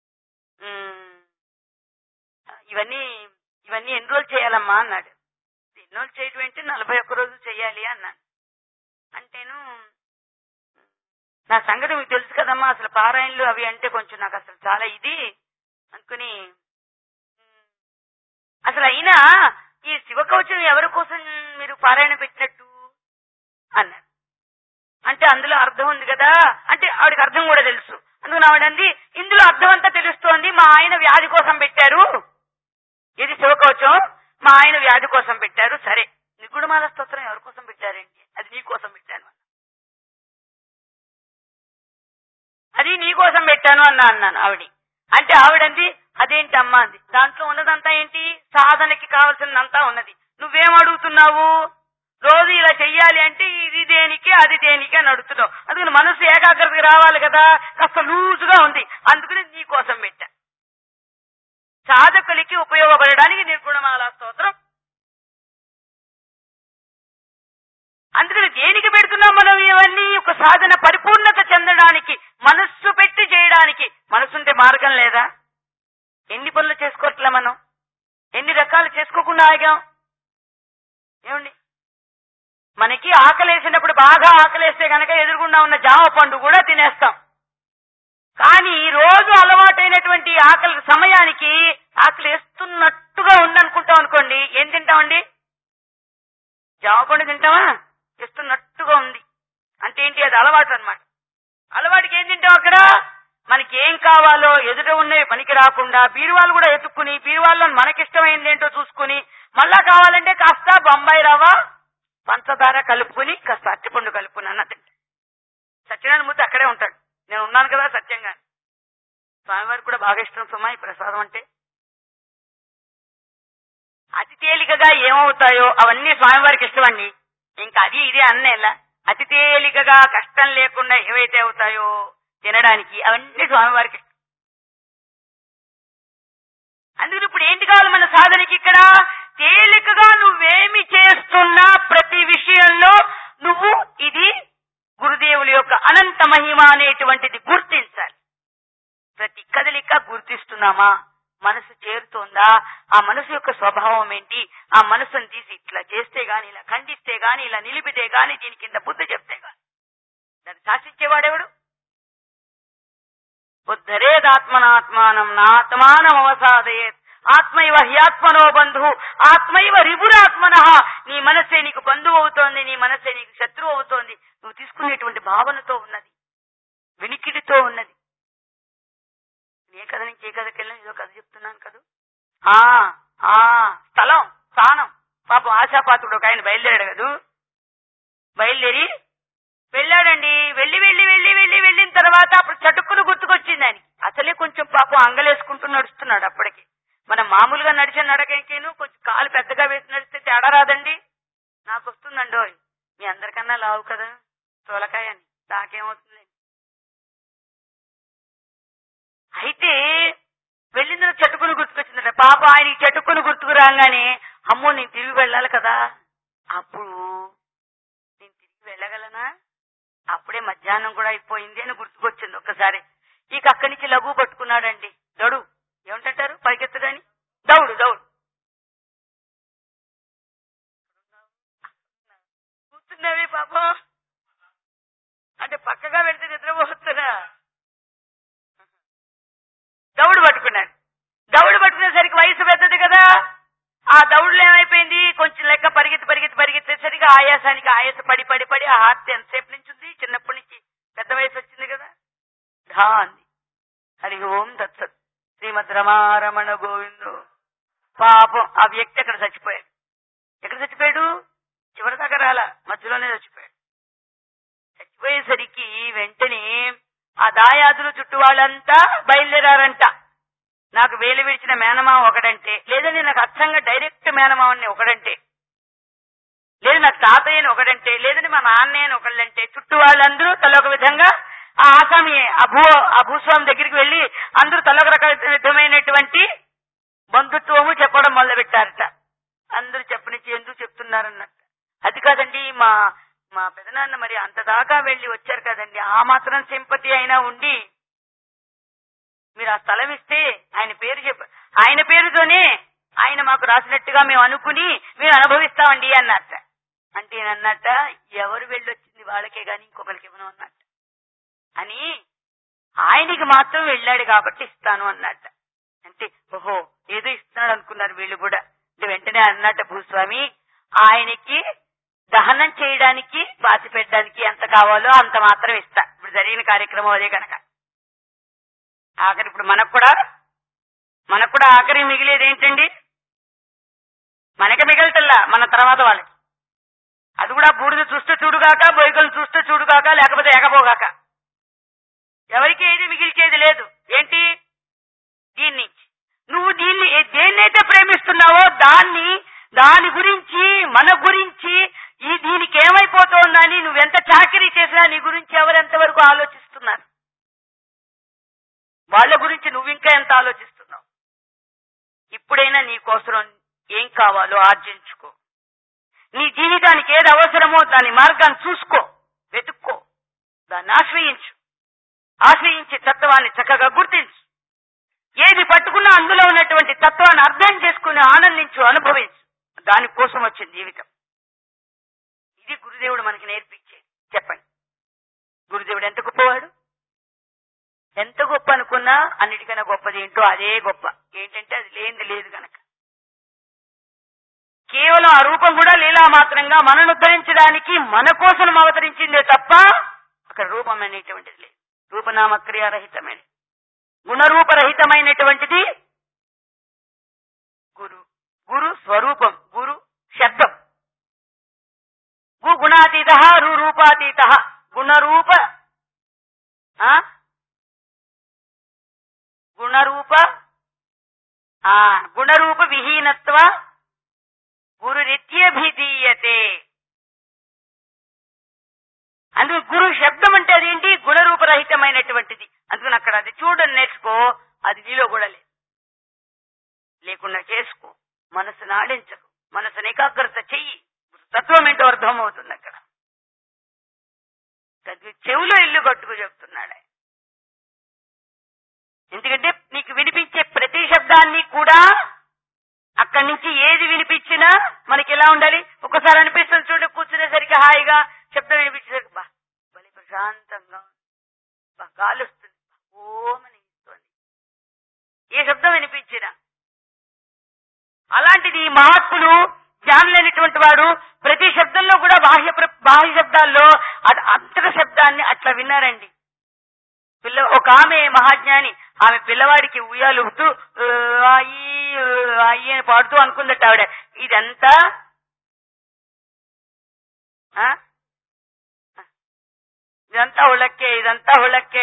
ఇవన్నీ ఎన్ని రోజులు చేయాలమ్మా అన్నాడు. ఎన్ని రోజులు చేయటం ఏంటి, 41 రోజులు చెయ్యాలి అన్నాను. అంటేను నా సంగతి మీకు తెలుసు కదమ్మా, అసలు పారాయణలు అవి అంటే కొంచెం నాకు అసలు చాలా ఇది అనుకుని, అసలు అయినా ఈ శివకవచం ఎవరి కోసం మీరు పారాయణ పెట్టినట్టు అన్నాడు. అంటే అందులో అర్థం ఉంది కదా అంటే ఆవిడకి అర్థం కూడా తెలుసు. అందుకని ఆవిడంది, ఇందులో అర్థం అంతా తెలుస్తోంది, మా ఆయన వ్యాధి కోసం పెట్టారు. ఇది శివకవచం మా ఆయన వ్యాధి కోసం పెట్టారు. సరే నిర్గుణమాల స్తోత్రం ఎవరి కోసం పెట్టారేంటి? అది నీ కోసం పెట్టాను, అది నీ కోసం పెట్టాను అన్నాను ఆవిడ. అంటే ఆవిడంది అదేంటమ్మా అంది, దాంట్లో ఉన్నదంతా ఏంటి? సాధనకి కావాల్సినంతా ఉన్నది. నువ్వేం అడుగుతున్నావు? రోజు ఇలా చెయ్యాలి అంటే ఇది దేనికి అది దేనికి అని అడుగుతున్నావు. అందుకని మనసు ఏకాగ్రతకి రావాలి కదా, కాస్త లూజుగా ఉంది, అందుకని నీ కోసం పెట్టా. సాధకులకి ఉపయోగపడడానికి నిర్గుణమాల స్తోత్రం. అందుకని దేనికి పెడుతున్నాం మనం ఇవన్నీ? ఒక సాధన పరిపూర్ణత చెందడానికి, మనస్సు పెట్టి చేయడానికి. మనసుంటే మార్గం లేదా? ఎన్ని పనులు చేసుకోవట్లే మనం, ఎన్ని రకాలు చేసుకోకుండా ఆగాం ఏమండి? మనకి ఆకలేసినప్పుడు, బాగా ఆకలేస్తే కనుక ఎదురుగుండా ఉన్న జామ పండు కూడా తినేస్తాం. కానీ రోజు అలవాటైనటువంటి ఆకలి సమయానికి ఆకలి వేస్తున్నట్టుగా ఉందనుకుంటాం అనుకోండి, ఏం తింటామండి? జామ పండు తింటామా? వేస్తున్నట్టుగా ఉంది అంటే ఏంటి? అది అలవాటు అన్నమాట. అలవాటుకి ఏం తింటాం? అక్కడ మనకి ఏం కావాలో ఎదుట ఉన్నవి పనికి రాకుండా బీరువాళ్ళు కూడా ఎత్తుక్కుని, బీరువాళ్ళలో మనకిష్టమైంది ఏంటో చూసుకుని, మళ్ళా కావాలంటే కాస్త బొంబాయి రవ్వ పంచదార కలుపుకుని కాస్త అరటిపండు కలుపుకుని అన్న తింటా. సత్యనారాయణ మూర్తి అక్కడే ఉంటాడు, నేను ఉన్నాను కదా సత్యంగా. స్వామివారికి కూడా బాగా ఇష్టం సుమా ఈ ప్రసాదం అంటే. అతి తేలికగా ఏమవుతాయో అవన్నీ స్వామివారికి ఇష్టం అండి. ఇంకా అది ఇది అన్నేలా అతి తేలికగా కష్టం లేకుండా ఏవైతే అవుతాయో తినడానికి అవన్నీ స్వామివారికి ఇష్టం. అందుకని ఇప్పుడు ఏంటి కావాలి మన సాధనకి? ఇక్కడ తేలికగా నువ్వేమి చేస్తున్నా ప్రతి విషయంలో నువ్వు ఇది గురుదేవుల యొక్క అనంత మహిమ అనేటువంటిది గుర్తించాలి. ప్రతి కదలిక గుర్తిస్తున్నామా? మనసు చేరుతోందా? ఆ మనసు యొక్క స్వభావం ఏంటి? ఆ మనసును తీసి ఇట్లా చేస్తే గాని, ఇలా ఖండిస్తే గాని, ఇలా నిలిపితే గాని, దీని కింద బుద్ధి చెప్తే గాని దాన్ని శాసించేవాడెవడు? ఉద్ధరేదాత్మనాత్మానం నాత్మానం అవసాదయేత్ ఆత్మైవ హ్యాత్మనో బంధు ఆత్మైవ రిపురాత్మన. నీ మనస్సే నీకు బంధువు అవుతోంది, నీ మనస్సే నీకు శత్రువు అవుతోంది. నువ్వు తీసుకునేటువంటి భావనతో ఉన్నది, వినికిడితో ఉన్నది. ఏ కథ నుంచి ఏ కథకి వెళ్ళినా ఏదో కథ చెప్తున్నాను కదా. స్థలం స్థానం పాపం ఆశాపాత్రుడు ఒక ఆయన బయలుదేరాడు కదూ. బయలుదేరి వెళ్ళాడండి. వెళ్ళిన తర్వాత అప్పుడు చటుక్కును గుర్తుకొచ్చింది ఆయనకి. అసలే కొంచెం పాపం అంగలేసుకుంటూ నడుస్తున్నాడు. అప్పటికి మనం మామూలుగా నడిచే నడకేను కొంచెం కాలు పెద్దగా వేసి నడిస్తే తేడా రాదండి. నాకు వస్తుందండో, మీ అందరికన్నా లావు కదా తోలకాయ అని, నాకేమవుతుంది? అయితే వెళ్ళిన చటుకుని గుర్తుకొచ్చిందట. పాప ఆయన చటుకుని గుర్తుకు రాగానే అమ్మో నేను తిరిగి వెళ్ళాలి కదా, అప్పుడు నేను తిరిగి వెళ్ళగలనా? అప్పుడే మధ్యాహ్నం కూడా అయిపోయింది అని గుర్తుకొచ్చింది ఒక్కసారి. ఇక అక్కడి నుంచి లఘు పట్టుకున్నాడండి. దౌడు ఏమంటారు పరిగెత్తడని, దౌడు కూర్చున్నావే పాపం అంటే పక్కగా పెడితే నిద్రపోతున్నా. దౌడు పట్టుకున్నాడు. దౌడు పట్టుకునేసరికి వయసు పెద్దది కదా. ఆ దౌడులో ఏమైపోయింది, కొంచెం లెక్క పరిగెత్తేసరికి ఆయాసానికి ఆయాస పడి ఆ హార్ట్ ఎంతసేపు నుంచి ఉంది, చిన్నప్పటి నుంచి పెద్ద వయసు వచ్చింది కదా, ఢా అంది. హరి ఓం దత్సత్ శ్రీమద్ రమారమణ గోవిందో. పాపం ఆ వ్యక్తి అక్కడ చచ్చిపోయాడు. ఎక్కడ చచ్చిపోయాడు? చివరి దాకా రాలా, మధ్యలోనే చచ్చిపోయాడు. చచ్చిపోయేసరికి వెంటనే ఆ దాయాదులు చుట్టూ వాళ్ళంతా బయలుదేరారంట. నాకు వేలు విడిచిన మేనమావ ఒకడంటే, లేదండి నాకు అచ్చంగా డైరెక్ట్ మేనమావని ఒకడంటే, లేదు నాకు తాతయ్యని ఒకడంటే, లేదండి మా నాన్నయ్యని ఒకళ్ళంటే, చుట్టూ వాళ్ళందరూ తలొక విధంగా ఆ ఆసామి ఆ భూస్వామి దగ్గరికి వెళ్లి అందరూ తలొక రకాల విధమైనటువంటి బంధుత్వము చెప్పడం మొదలు పెట్టారట. అందరూ చెప్పనిచ్చి ఎందుకు చెప్తున్నారన్నట్టు. అది కాదండి మా పెదనాన్న మరి అంత దాకా వెళ్లి వచ్చారు కదండి, ఆ మాత్రం సింపతి అయినా ఉండి మీరు ఆ స్థలం ఇస్తే ఆయన పేరుతోనే ఆయన మాకు రాసినట్టుగా మేము అనుకుని మేము అనుభవిస్తామండి అన్నట్ట. అంటే అన్నట్ట ఎవరు వెళ్ళొచ్చింది వాళ్ళకే గాని ఇంకొకరికి ఇవ్వను అన్నట్ట అని, ఆయనకి మాత్రం వెళ్ళాడు కాబట్టి ఇస్తాను అన్నట్ట. అంటే ఓహో ఏదో ఇస్తున్నాడు అనుకున్నారు వీళ్ళు కూడా. వెంటనే అన్నట్ట భూస్వామి, ఆయనకి దహనం చేయడానికి పాతి పెట్టడానికి ఎంత కావాలో అంత మాత్రం ఇస్తా. ఇప్పుడు జరిగిన కార్యక్రమం అదే కనుక ఆఖరి ఇప్పుడు మనకు కూడా ఆఖరి మిగిలేది ఏంటండి? మనకి మిగలటల్లా మన తర్వాత వాళ్ళకి. అది కూడా బూడిద చూస్తే చూడుగాక, బొయ్యకలు చూస్తే చూడుగాక, లేకపోతే ఎగపోగాక. ఎవరికి ఏది మిగిల్చేది లేదు. ఏంటి? దీన్ని నువ్వు దేన్నైతే ప్రేమిస్తున్నావో దాని గురించి, మన గురించి, దీనికి ఏమైపోతోందని నువ్వెంత చాకరీ చేసినా నీ గురించి ఎవరెంతవరకు ఆలోచిస్తున్నారు? వాళ్ళ గురించి నువ్వింకా ఎంత ఆలోచిస్తున్నావు? ఇప్పుడైనా నీ కోసం ఏం కావాలో ఆర్జించుకో. నీ జీవితానికి ఏది అవసరమో దాని మార్గాన్ని చూసుకో, వెతుక్కో, దాన్ని ఆశ్రయించి తత్వాన్ని చక్కగా గుర్తించు. ఏది పట్టుకున్నా అందులో ఉన్నటువంటి తత్వాన్ని అర్థం చేసుకుని ఆనందించు, అనుభవించు. దానికోసం వచ్చింది జీవితం. ఇది గురుదేవుడు మనకి నేర్పించేది. చెప్పండి, గురుదేవుడు ఎంత గొప్పవాడు? ఎంత గొప్ప అనుకున్నా అన్నిటికన్నా గొప్పది ఏంటో అదే గొప్ప. ఏంటంటే అది లేనిది లేదు గనక. కేవలం ఆ రూపం కూడా లీలా మాత్రంగా మనను ఉద్ధరించడానికి మన కోసం అవతరించిందే తప్ప అక్కడ రూపం అనేటువంటిది లేదు. రూపనామక్రియారహితమైన, గుణరూపరహితమైనటువంటిది గురు స్వరూపం, గురు శబ్దం. గుణాతీత, రూపాతీత, గుణరూప విహీనత్వ గురురిత్యభిధీయతే. అందుకు గురు శబ్దం అంటే అదేంటి? గుణరూపరహితమైనటువంటిది. అందుకని అక్కడ అది చూడని నేర్చుకో. అది నీలో కూడా లేకుండా చేసుకో. మనసును ఆడించకు, మనసును ఏకాగ్రత చెయ్యి. తత్వం ఏంటో అర్థమవుతుంది అక్కడ. చెవులో ఇల్లు కట్టుకు చెప్తున్నాడు. ఎందుకంటే నీకు వినిపించే ప్రతి శబ్దాన్ని కూడా అక్కడి నుంచి ఏది వినిపించినా మనకి ఎలా ఉండాలి? ఒకసారి అనిపిస్తుంది చూడండి, కూర్చునేసరికి హాయిగా శబ్దం వినిపించేసరికి భలే ప్రశాంతంగా గాలి వస్తుంది, ఓమని ఇస్తుంది ఏ శబ్దం వినిపించినా. అలాంటిది మహాత్ములు, జ్ఞానులైనటువంటి వాడు ప్రతి శబ్దంలో కూడా బాహ్య శబ్దాల్లో అంతర శబ్దాన్ని అట్లా విన్నారండి. ఒక ఆమె మహాజ్ఞాని, ఆమె పిల్లవాడికి ఉయ్యాలుపుతూ అయ్యి అని పాడుతూ అనుకుందట ఆవిడ. ఇదంతా హుళక్కే, ఇదంతా హుళక్కే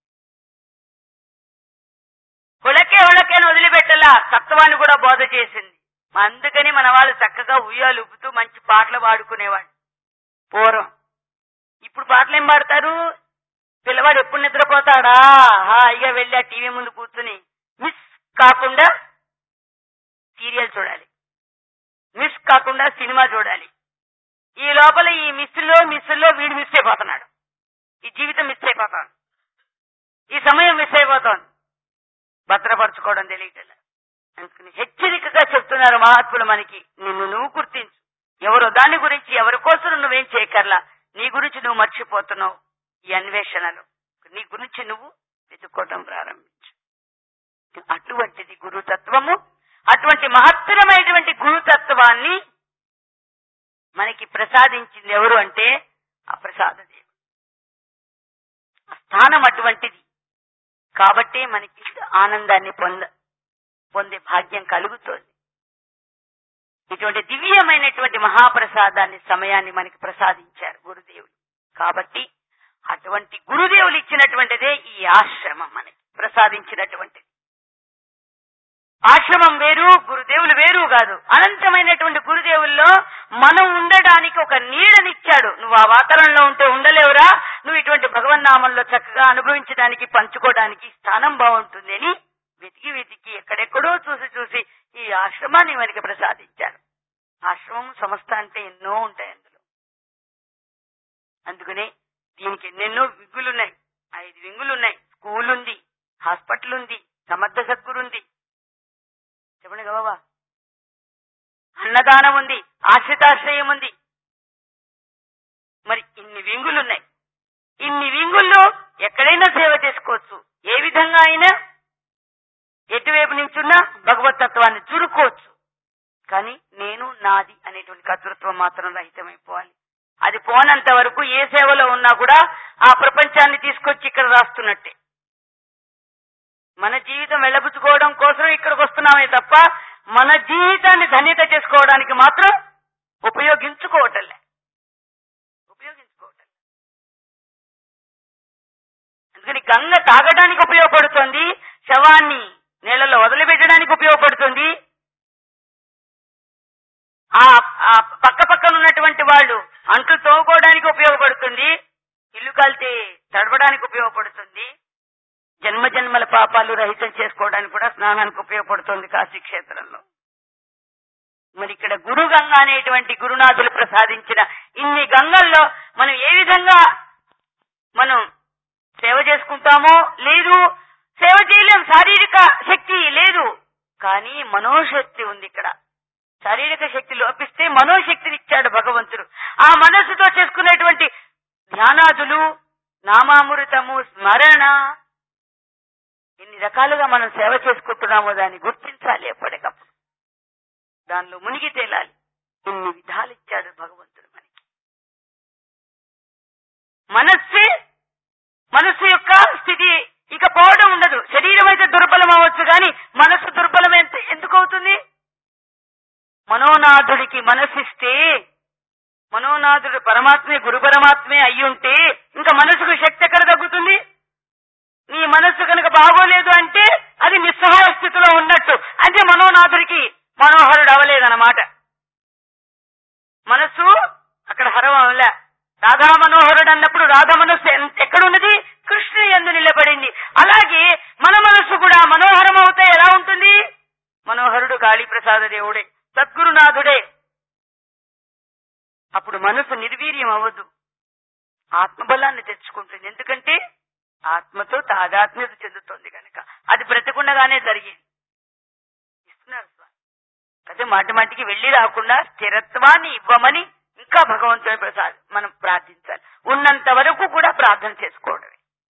అని వదిలిపెట్టలా, తత్వాన్ని కూడా బోధ చేసింది. అందుకని మన వాళ్ళు చక్కగా ఉయ్యాలుపుతూ మంచి పాటలు పాడుకునేవాడు పూర్వం. ఇప్పుడు పాటలు ఏం పాడతారు? పిల్లవాడు ఎప్పుడు నిద్రపోతాడా హాయిగా వెళ్ళి ఆ టీవీ ముందు కూర్చుని మిస్ కాకుండా సీరియల్ చూడాలి, మిస్ కాకుండా సినిమా చూడాలి. ఈ లోపల ఈ మిస్సుల్లో వీడు మిస్ అయిపోతున్నాడు, ఈ జీవితం మిస్ అయిపోతాడు, ఈ సమయం మిస్ అయిపోతాను. భద్రపరచుకోవడం తెలియటం. అందుకని హెచ్చరికగా చెప్తున్నారు మహాత్ములు మనకి, నిన్ను నువ్వు గుర్తించు. ఎవరో దాని గురించి, ఎవరి కోసం నువ్వేం చేయకర్లా, నీ గురించి నువ్వు మర్చిపోతున్నావు. ఈ అన్వేషణలు నీ గురించి నువ్వు వెతుక్కోవటం ప్రారంభించు. అటువంటిది గురుతత్వము. అటువంటి మహత్తరమైనటువంటి గురుతత్వాన్ని మనకి ప్రసాదించింది ఎవరు అంటే ఆ ప్రసాదదేవుడు. ఆ స్థానం అటువంటిది కాబట్టి మనకి ఆనందాన్ని పొందే భాగ్యం కలుగుతోంది. ఇటువంటి దివ్యమైనటువంటి మహాప్రసాదాన్ని, సమయాన్ని మనకి ప్రసాదించారు గురుదేవులు. కాబట్టి అటువంటి గురుదేవులు ఇచ్చినటువంటిదే ఈ ఆశ్రమం మనకి ప్రసాదించినటువంటిది. ఆశ్రమం వేరు, గురుదేవులు వేరు కాదు. అనంతమైనటువంటి గురుదేవుల్లో మనం ఉండడానికి ఒక నీడనిచ్చాడు. నువ్వు ఆ వాతావరణంలో ఉంటే ఉండలేవురా, నువ్వు ఇటువంటి భగవన్నామంలో చక్కగా అనుభవించడానికి, పంచుకోవడానికి స్థానం బాగుంటుంది అని వెతికి ఎక్కడెక్కడో చూసి ఈ ఆశ్రమాన్ని మనకి ప్రసాదించాడు. ఆశ్రమం సంస్థ అంటే ఎన్నో ఉంటాయి అందులో. అందుకనే దీనికి ఎన్నెన్నో వింగులున్నాయి. 5 వింగులున్నాయి. స్కూల్ ఉంది, హాస్పిటల్ ఉంది, సమర్థ సద్గురు ఉంది, చెప్పండి బాబా, అన్నదానం ఉంది, ఆశ్రితాశ్రయం ఉంది. మరి ఇన్ని వింగులున్నాయి. ఇన్ని వింగుల్లో ఎక్కడైనా సేవ చేసుకోవచ్చు. ఏ విధంగా అయినా ఎటువైపు నుంచున్నా భగవతత్వాన్ని చురుకోవచ్చు. కానీ నేను నాది అనేటువంటి కర్తృత్వం మాత్రం రహితమైపోవాలి. అది పోనంత వరకు ఏ సేవలో ఉన్నా కూడా ఆ ప్రపంచాన్ని తీసుకొచ్చి ఇక్కడ రాస్తున్నట్టే. మన జీవితం వెళ్ళబుచ్చుకోవడం కోసం ఇక్కడికి వస్తున్నామే తప్ప మన జీవితాన్ని ధన్యత చేసుకోవడానికి మాత్రం ఉపయోగించుకోవటంలే. అందుకని గంగ తాగడానికి ఉపయోగపడుతుంది, శవాన్ని నీళ్లలో వదిలిపెట్టడానికి ఉపయోగపడుతుంది, ఆ పక్క పక్కన ఉన్నటువంటి వాళ్ళు అంట్లు తోముకోవడానికి ఉపయోగపడుతుంది, ఇల్లు కాల్తే తడవడానికి ఉపయోగపడుతుంది, జన్మ జన్మల పాపాలు రహితం చేసుకోవడానికి కూడా స్నానానికి ఉపయోగపడుతుంది కాశీ క్షేత్రంలో. మరి ఇక్కడ గురు గంగ అనేటువంటి గురునాథులు ప్రసాదించిన ఇన్ని గంగల్లో మనం ఏ విధంగా మనం సేవ చేసుకుంటామో లేదు, సేవ చేయలేం, శారీరక శక్తి లేదు, కానీ మనోశక్తి ఉంది. ఇక్కడ శారీరక శక్తి లోపిస్తే మనోశక్తిని ఇచ్చాడు భగవంతుడు. ఆ మనస్సుతో చేసుకునేటువంటి ధ్యానాదులు, నామామృతము, స్మరణ, ఎన్ని రకాలుగా మనం సేవ చేసుకుంటున్నామో దాన్ని గుర్తించాలి. ఎప్పటికప్పుడు దానిలో మునిగి తేలాలి. ఇన్ని విధాలు ఇచ్చాడు భగవంతుడు మనకి. మనస్సు యొక్క స్థితి ఇక పోవడం ఉండదు. శరీరం అయితే దుర్బలం అవ్వచ్చు, కానీ మనస్సు దుర్బలం ఎందుకు అవుతుంది? మనోనాథుడికి మనస్సిస్తే, మనోనాథుడు పరమాత్మే గురు పరమాత్మే అయ్యుంటే ఇంకా మనసుకు శక్తి ఎక్కడ తగ్గుతుంది? నీ మనస్సు కనుక బాగోలేదు అంటే అది నిస్సహాయ స్థితిలో ఉన్నట్టు, అంటే మనోనాథుడికి మనోహరుడు అవలేదన్నమాట. మనస్సు అక్కడ హరవంలే. రాధా మనోహరుడు అన్నప్పుడు రాధా మనస్సు ఎక్కడున్నది? కృష్ణుని యందు నిలబడింది. అలాగే మన మనస్సు కూడా మనోహరం అవుతే ఎలా ఉంటుంది? మనోహరుడు కాళీప్రసాద దేవుడే, సద్గురునాథుడే. అప్పుడు మనసు నిర్వీర్యం అవ్వదు, ఆత్మబలాన్ని తెచ్చుకుంటుంది. ఎందుకంటే ఆత్మతో తాదాత్మ్యత చెందుతోంది కనుక. అది బ్రతకుండగానే జరిగింది. ఇస్తున్నారు స్వామి. అదే మాటి మాటికి వెళ్లి రాకుండా స్థిరత్వాన్ని ఇవ్వమని ఇంకా భగవంతుని మనం ప్రార్థించాలి. ఉన్నంత వరకు కూడా ప్రార్థన చేసుకోవడమే.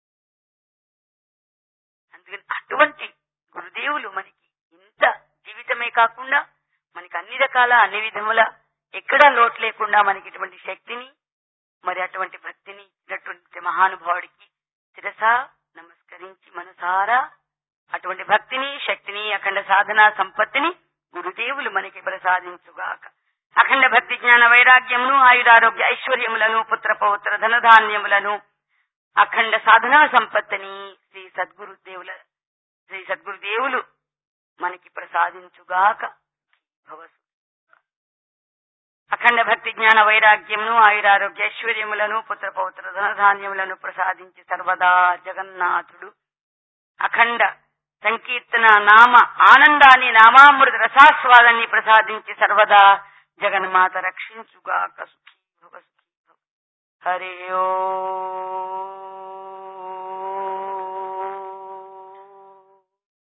అందుకని అటువంటి గురుదేవులు మనకి ఇంత జీవితమే కాకుండా మనకి అన్ని రకాల అన్ని విధముల ఎక్కడా లోటు లేకుండా మనకి ఇటువంటి శక్తిని, మరి అటువంటి భక్తిని ఇచ్చినటువంటి మహానుభావుడికి శిరస నమస్కరించి మనసారా అటువంటి భక్తిని, శక్తిని, అఖండ సాధనా సంపత్తిని గురుదేవులు మనకి ప్రసాదించుగాక. అఖండ భక్తి జ్ఞాన వైరాగ్యమును, ఆయురారోగ్య ఐశ్వర్యములను, పుత్ర పౌత్ర ధనధాన్యములను, అఖండ సాధనా సంపత్తిని శ్రీ సద్గురుదేవులు మనకి ప్రసాదించుగాక. అఖండ భక్తి జ్ఞాన వైరాగ్యమును, ఆయురారోగ్య ఐశ్వర్యములను, పుత్ర పౌత్ర ధనధాన్యములను ప్రసాదించి సర్వదా జగన్నాథుడు అఖండ సంకీర్తన నామ ఆనందాన్ని, నామామృత రసాస్వాదాన్ని ప్రసాదించి సర్వదా జగన్మాత రక్షించుగాక. సుఖీ భవ సుఖీ భవ. హరి ఓం.